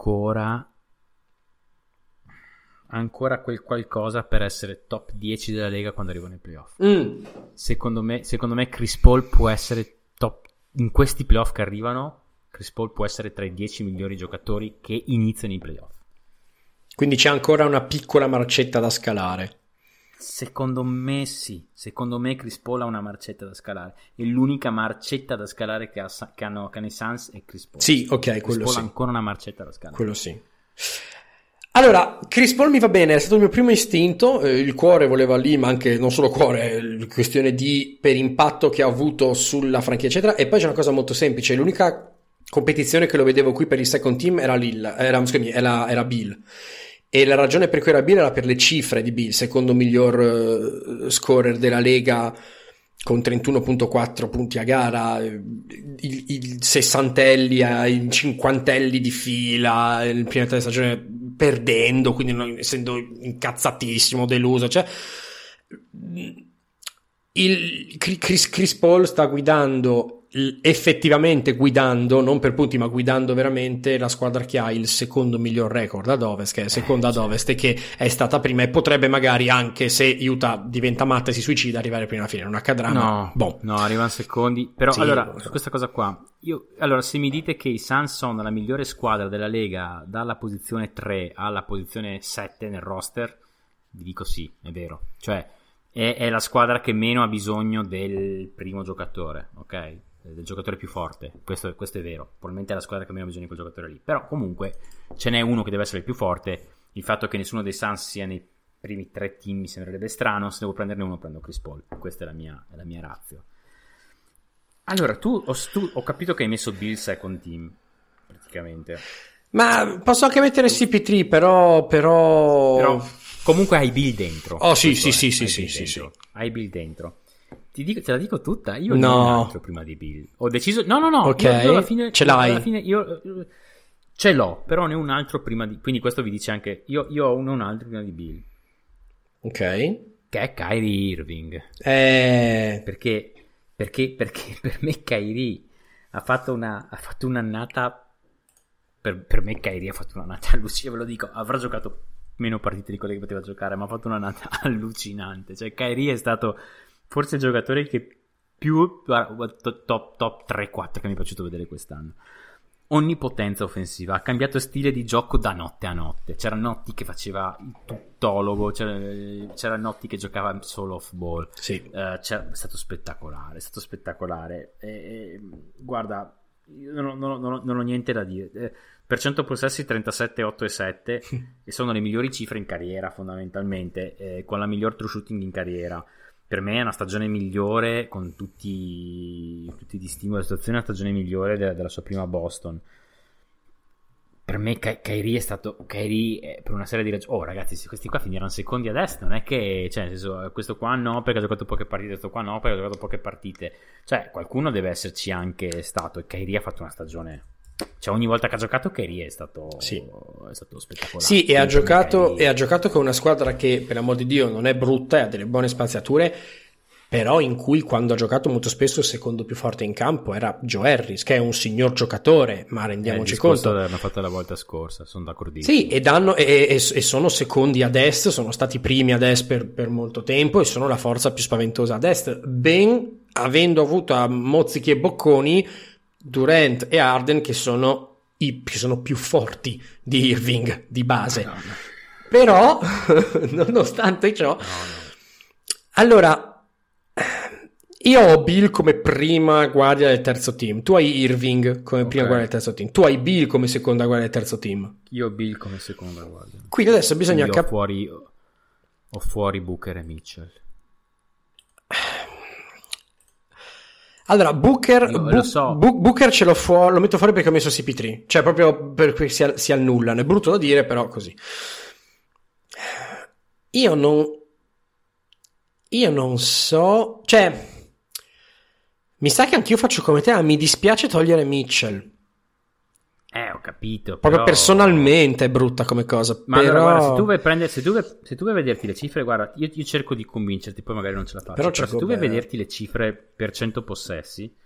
ancora quel qualcosa per essere top 10 della Lega quando arriva nei playoff. Secondo me Chris Paul può essere top in questi playoff che arrivano. Chris Paul può essere tra i 10 migliori giocatori che iniziano i playoff. Quindi c'è ancora una piccola marcetta da scalare. Secondo me sì, secondo me Chris Paul ha una marcetta da scalare e l'unica marcetta da scalare che hanno i Suns è Chris Paul. Sì, ok, Chris quello Paul sì. ha ancora una marcetta da scalare. Quello sì. Allora, Chris Paul mi va bene, è stato il mio primo istinto, il cuore voleva lì, ma anche non solo cuore, questione di per impatto che ha avuto sulla franchigia eccetera. E poi c'è una cosa molto semplice, l'unica competizione che lo vedevo qui per il second team era Bill. E la ragione per cui era Bill era per le cifre di Bill, secondo miglior scorer della Lega con 31.4 punti a gara, il sessantelli ai cinquantelli di fila, il prima della stagione perdendo, quindi non, essendo incazzatissimo, deluso, cioè Chris Paul sta guidando, effettivamente guidando, non per punti ma guidando veramente la squadra che ha il secondo miglior record ad Ovest, che è seconda ad Ovest e che è stata prima, e potrebbe magari, anche se Utah diventa matta e si suicida, arrivare prima alla fine. Non accadrà, no, arrivano secondi, però sì, allora su questa cosa qua allora, se mi dite che i Suns sono la migliore squadra della Lega dalla posizione 3 alla posizione 7 nel roster, vi dico sì, è vero, cioè è la squadra che meno ha bisogno del primo giocatore, ok? Del giocatore più forte, questo è vero, probabilmente è la squadra che meno ha bisogno di quel giocatore lì, però comunque ce n'è uno che deve essere il più forte. Il fatto che nessuno dei Suns sia nei primi 3 team mi sembrerebbe strano. Se devo prenderne uno prendo Chris Paul, questa è la mia ratio. Allora ho capito che hai messo Bill second team praticamente, ma posso anche mettere CP3, però comunque hai Bill dentro. Oh sì. Hai Bill dentro. Te la dico tutta? Io non ho un altro prima di Bill. Ho deciso. No. Ok. Io alla fine, ce l'hai? Alla fine io ce l'ho, però ne ho un altro prima di. Quindi questo vi dice anche. Io ho un altro prima di Bill. Ok. Che è Kyrie Irving. Perché per me Kyrie ha fatto un'annata. Per me Kyrie ha fatto un'annata allucinante. Ve lo dico. Avrà giocato meno partite di quelle che poteva giocare, ma ha fatto un'annata allucinante. Cioè Kyrie è stato forse il giocatore che più top 3-4 che mi è piaciuto vedere quest'anno. Onnipotenza offensiva, ha cambiato stile di gioco da notte a notte. C'era Notti che faceva il tuttologo, c'era Notti che giocava solo off ball. Sì. È stato spettacolare. Guarda, io non ho niente da dire. Per 100 possessi 37, 8 e 7 e sono le migliori cifre in carriera fondamentalmente, con la miglior true shooting in carriera. Per me è una stagione migliore, con tutti i distinguo della situazione, è una stagione migliore della sua prima Boston. Per me Kyrie è stato per una serie di ragioni. Oh ragazzi, se questi qua finiranno secondi ad est, non è che, cioè, nel senso, questo qua no perché ha giocato poche partite, questo qua no perché ha giocato poche partite, cioè qualcuno deve esserci anche stato, e Kyrie ha fatto una stagione, cioè ogni volta che ha giocato Kyrie è stato spettacolare. Sì, e ha giocato con una squadra che, per l'amor di Dio, non è brutta e ha delle buone spaziature, però in cui, quando ha giocato, molto spesso il secondo più forte in campo era Joe Harris, che è un signor giocatore, ma rendiamoci conto. L'hanno fatto la volta scorsa, sono d'accordissimo. Sì, e sono secondi ad est, sono stati primi ad est per molto tempo e sono la forza più spaventosa ad est, ben avendo avuto a mozzichi e bocconi Durant e Harden, che sono più forti di Irving di base. No. Però nonostante ciò, allora io ho Bill come prima guardia del terzo team, tu hai Irving come prima guardia del terzo team, tu hai Bill come seconda guardia del terzo team. Io ho Bill come seconda guardia. Quindi adesso bisogna ho fuori Booker e Mitchell. Allora, Booker ce l'ho fuori, lo metto fuori perché ho messo CP3, cioè proprio perché si annullano. È brutto da dire, però così. Io non so, cioè mi sa che anch'io faccio come te, ma mi dispiace togliere Mitchell. Ho capito. Proprio però personalmente è brutta come cosa. Ma però allora, guarda, se tu vuoi vederti le cifre, guarda, io cerco di convincerti, poi magari non ce la faccio. Però se tu vuoi vederti le cifre per 100 possessi,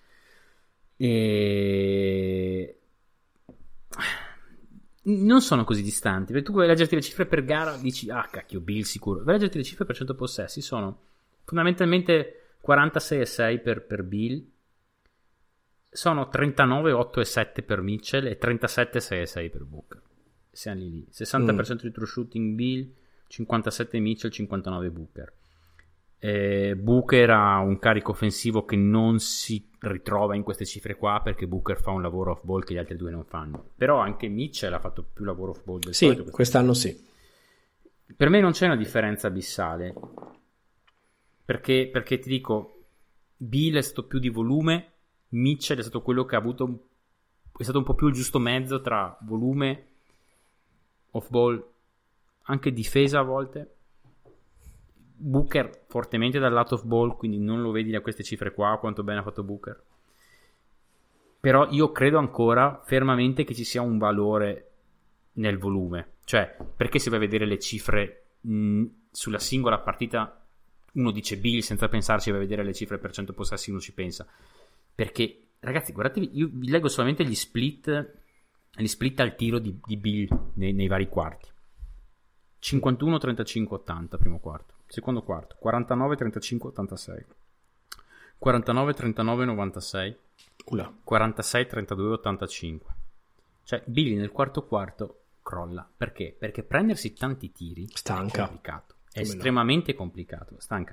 non sono così distanti. Perché tu vuoi leggerti le cifre per gara, dici, cacchio, Bill sicuro. Vuoi leggerti le cifre per 100 possessi, sono fondamentalmente 46,6 per Bill, sono 39, 8 e 7 per Mitchell e 37, 6 e 6 per Booker. Siamo lì. 60% di true shooting Bill, 57 Mitchell, 59 Booker. Booker ha un carico offensivo che non si ritrova in queste cifre qua, perché Booker fa un lavoro off ball che gli altri due non fanno. Però anche Mitchell ha fatto più lavoro off ball del solito. Sì, quest'anno sì. Per me non c'è una differenza abissale, perché ti dico, Bill è stato più di volume, Mitchell è stato quello che ha avuto, è stato un po' più il giusto mezzo tra volume, off ball, anche difesa a volte. Booker fortemente dal lato of ball, quindi non lo vedi da queste cifre qua quanto bene ha fatto Booker. Però io credo ancora fermamente che ci sia un valore nel volume, cioè perché se vai a vedere le cifre sulla singola partita uno dice Bill, senza pensarci vai a vedere le cifre per 100 possessi, uno ci pensa, perché ragazzi guardatevi, io vi leggo solamente gli split al tiro di Bill nei vari quarti. 51 35 80 primo quarto, secondo quarto 49 35 86, 49 39 96, 46 32 85. Cioè Billy nel quarto crolla. Perché? Perché prendersi tanti tiri stanca, è complicato, è estremamente complicato, stanca.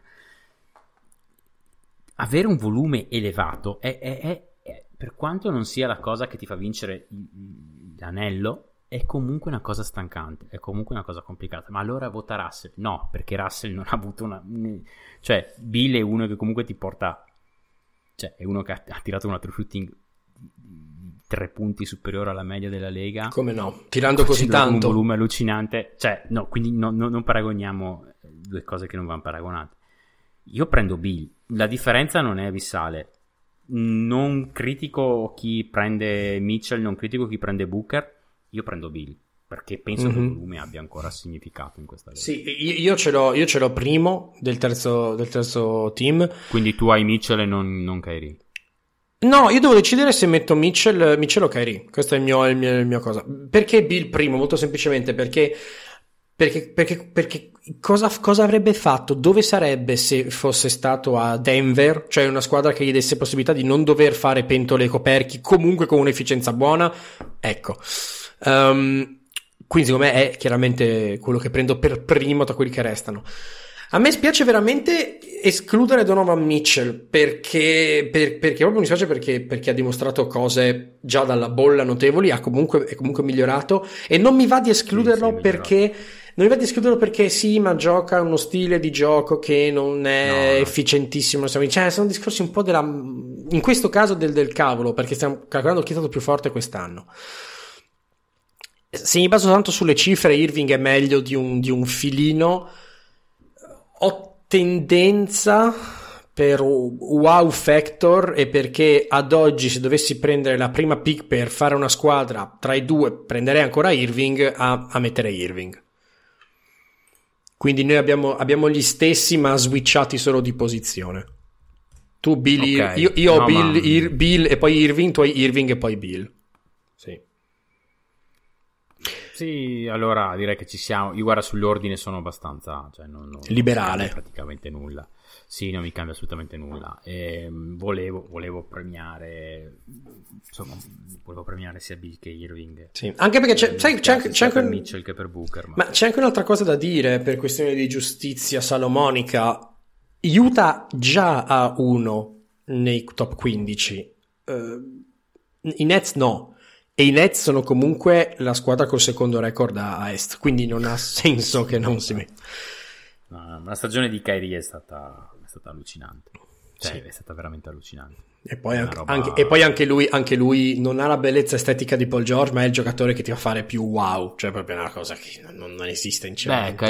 Avere un volume elevato è per quanto non sia la cosa che ti fa vincere l'anello, è comunque una cosa stancante, è comunque una cosa complicata. Ma allora vota Russell? No, perché Russell non ha avuto cioè Bill è uno che comunque ti porta, cioè è uno che ha tirato una true shooting 3 punti superiore alla media della Lega, come no, tirando così tanto, un volume allucinante, cioè no, quindi non paragoniamo due cose che non vanno paragonate. Io prendo Bill, la differenza non è abissale, non critico chi prende Mitchell, non critico chi prende Booker, io prendo Bill perché penso che il volume abbia ancora significato in questa Lega. Sì, io ce l'ho primo del terzo team. Quindi tu hai Mitchell e non Kyrie? No, io devo decidere se metto Mitchell o Kyrie. Questo è il mio cosa. Perché Bill primo? Molto semplicemente perché cosa avrebbe fatto? Dove sarebbe se fosse stato a Denver? Cioè una squadra che gli desse possibilità di non dover fare pentole e coperchi, comunque con un'efficienza buona. Ecco. Quindi secondo me è chiaramente quello che prendo per primo tra quelli che restano. A me spiace veramente escludere Donovan Mitchell perché proprio mi spiace perché ha dimostrato cose già dalla bolla notevoli, è comunque migliorato, e non mi va di escluderlo perché sì, ma gioca uno stile di gioco che non è efficientissimo, cioè sono discorsi un po' in questo caso del cavolo, perché stiamo calcolando chi è stato più forte quest'anno. Se mi baso tanto sulle cifre, Irving è meglio di un filino. Ho tendenza per wow factor e perché ad oggi se dovessi prendere la prima pick per fare una squadra tra i due prenderei ancora Irving a mettere Irving. Quindi noi abbiamo gli stessi ma switchati solo di posizione. Tu Bill, okay. Io ho Bill e poi Irving, tu hai Irving e poi Bill. Sì, allora direi che ci siamo. Io guarda, sull'ordine sono abbastanza, cioè non liberale, praticamente nulla. Sì, non mi cambia assolutamente nulla. Volevo premiare, insomma, sia Bill che Irving. Sì, anche perché c'è anche per Mitchell che per Booker. Ma c'è anche un'altra cosa da dire per questione di giustizia salomonica. Utah già ha uno nei top 15. I Nets no. E i Nets sono comunque la squadra col secondo record a est, quindi non ha senso che non si metta. No, la stagione di Kyrie è stata allucinante, cioè sì. È stata veramente allucinante. E poi anche lui non ha la bellezza estetica di Paul George, ma è il giocatore che ti fa fare più wow, cioè proprio una cosa che non esiste in cielo. Beh,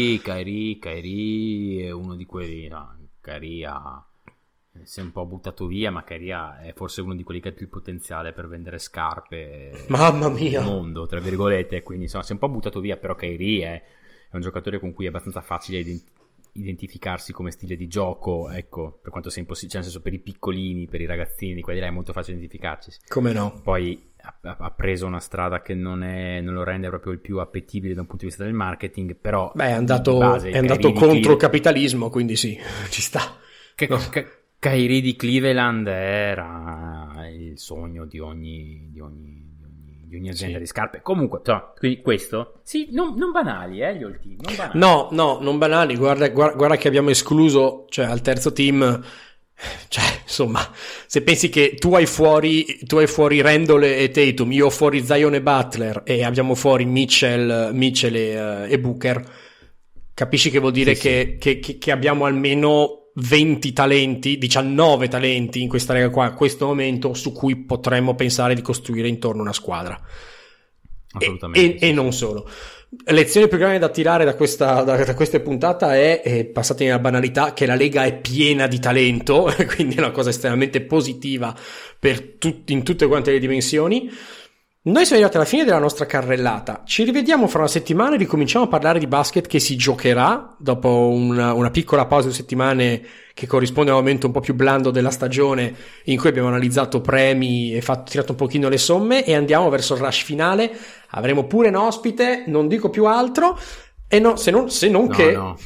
Kyrie è uno di quelli, no, Kyrie si è un po' buttato via, ma Kyrie è forse uno di quelli che ha più il potenziale per vendere scarpe, mamma mia, nel mondo, tra virgolette, quindi insomma si è un po' buttato via, però Kyrie è un giocatore con cui è abbastanza facile identificarsi come stile di gioco, ecco, per quanto sia impossibile, cioè nel senso per i piccolini, per i ragazzini, quelli là è molto facile identificarci. Come no? Poi ha preso una strada che non lo rende proprio il più appetibile da un punto di vista del marketing, però è andato contro il capitalismo, quindi sì, ci sta. Kyrie di Cleveland era il sogno di ogni azienda di scarpe. Comunque, quindi questo sì, non banali, gli old team, non banali. No, non banali. Guarda che abbiamo escluso, cioè al terzo team, cioè insomma, se pensi che tu hai fuori Randall e Tatum, io ho fuori Zion e Butler e abbiamo fuori Mitchell e Booker, capisci che vuol dire che abbiamo almeno 20 talenti, 19 talenti in questa lega qua, a questo momento, su cui potremmo pensare di costruire intorno una squadra. Assolutamente. E non solo. lezione più grande da tirare da questa puntata è, passatemi la banalità, che la Lega è piena di talento, quindi è una cosa estremamente positiva in tutte quante le dimensioni. Noi siamo arrivati alla fine della nostra carrellata, ci rivediamo fra una settimana e ricominciamo a parlare di basket che si giocherà dopo una piccola pausa di settimane che corrisponde a un momento un po' più blando della stagione in cui abbiamo analizzato premi e tirato un pochino le somme, e andiamo verso il rush finale. Avremo pure un ospite, non dico più altro, e non che non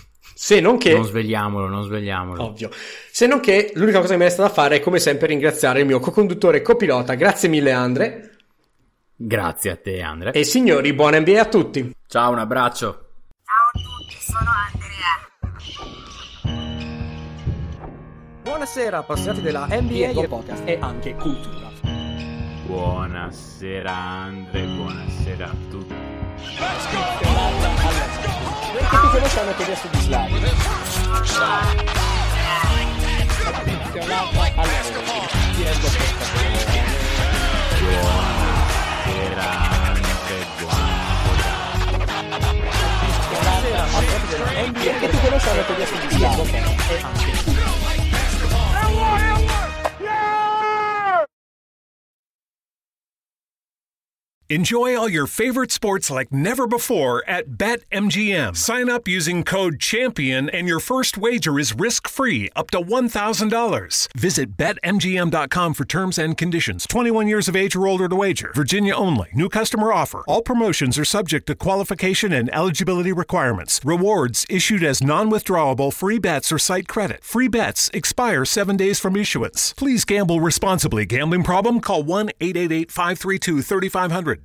svegliamolo. Ovvio. Se non che l'unica cosa che mi resta da fare è come sempre ringraziare il mio co-conduttore e copilota. Grazie mille Andre. Grazie a te Andre. E signori, buona NBA a tutti. Ciao, un abbraccio. Ciao a tutti, sono Andrea. Buonasera appassionati della NBA e podcast e anche cultura. Buonasera Andre, buonasera a tutti. Perché tu conosciamo che adesso di Slavi. Perché tu conosciamo che adesso di Slavi e anche Enjoy all your favorite sports like never before at BetMGM. Sign up using code CHAMPION and your first wager is risk-free up to $1,000. Visit BetMGM.com for terms and conditions. 21 years of age or older to wager. Virginia only. New customer offer. All promotions are subject to qualification and eligibility requirements. Rewards issued as non-withdrawable free bets or site credit. Free bets expire 7 days from issuance. Please gamble responsibly. Gambling problem? Call 1-888-532-3500.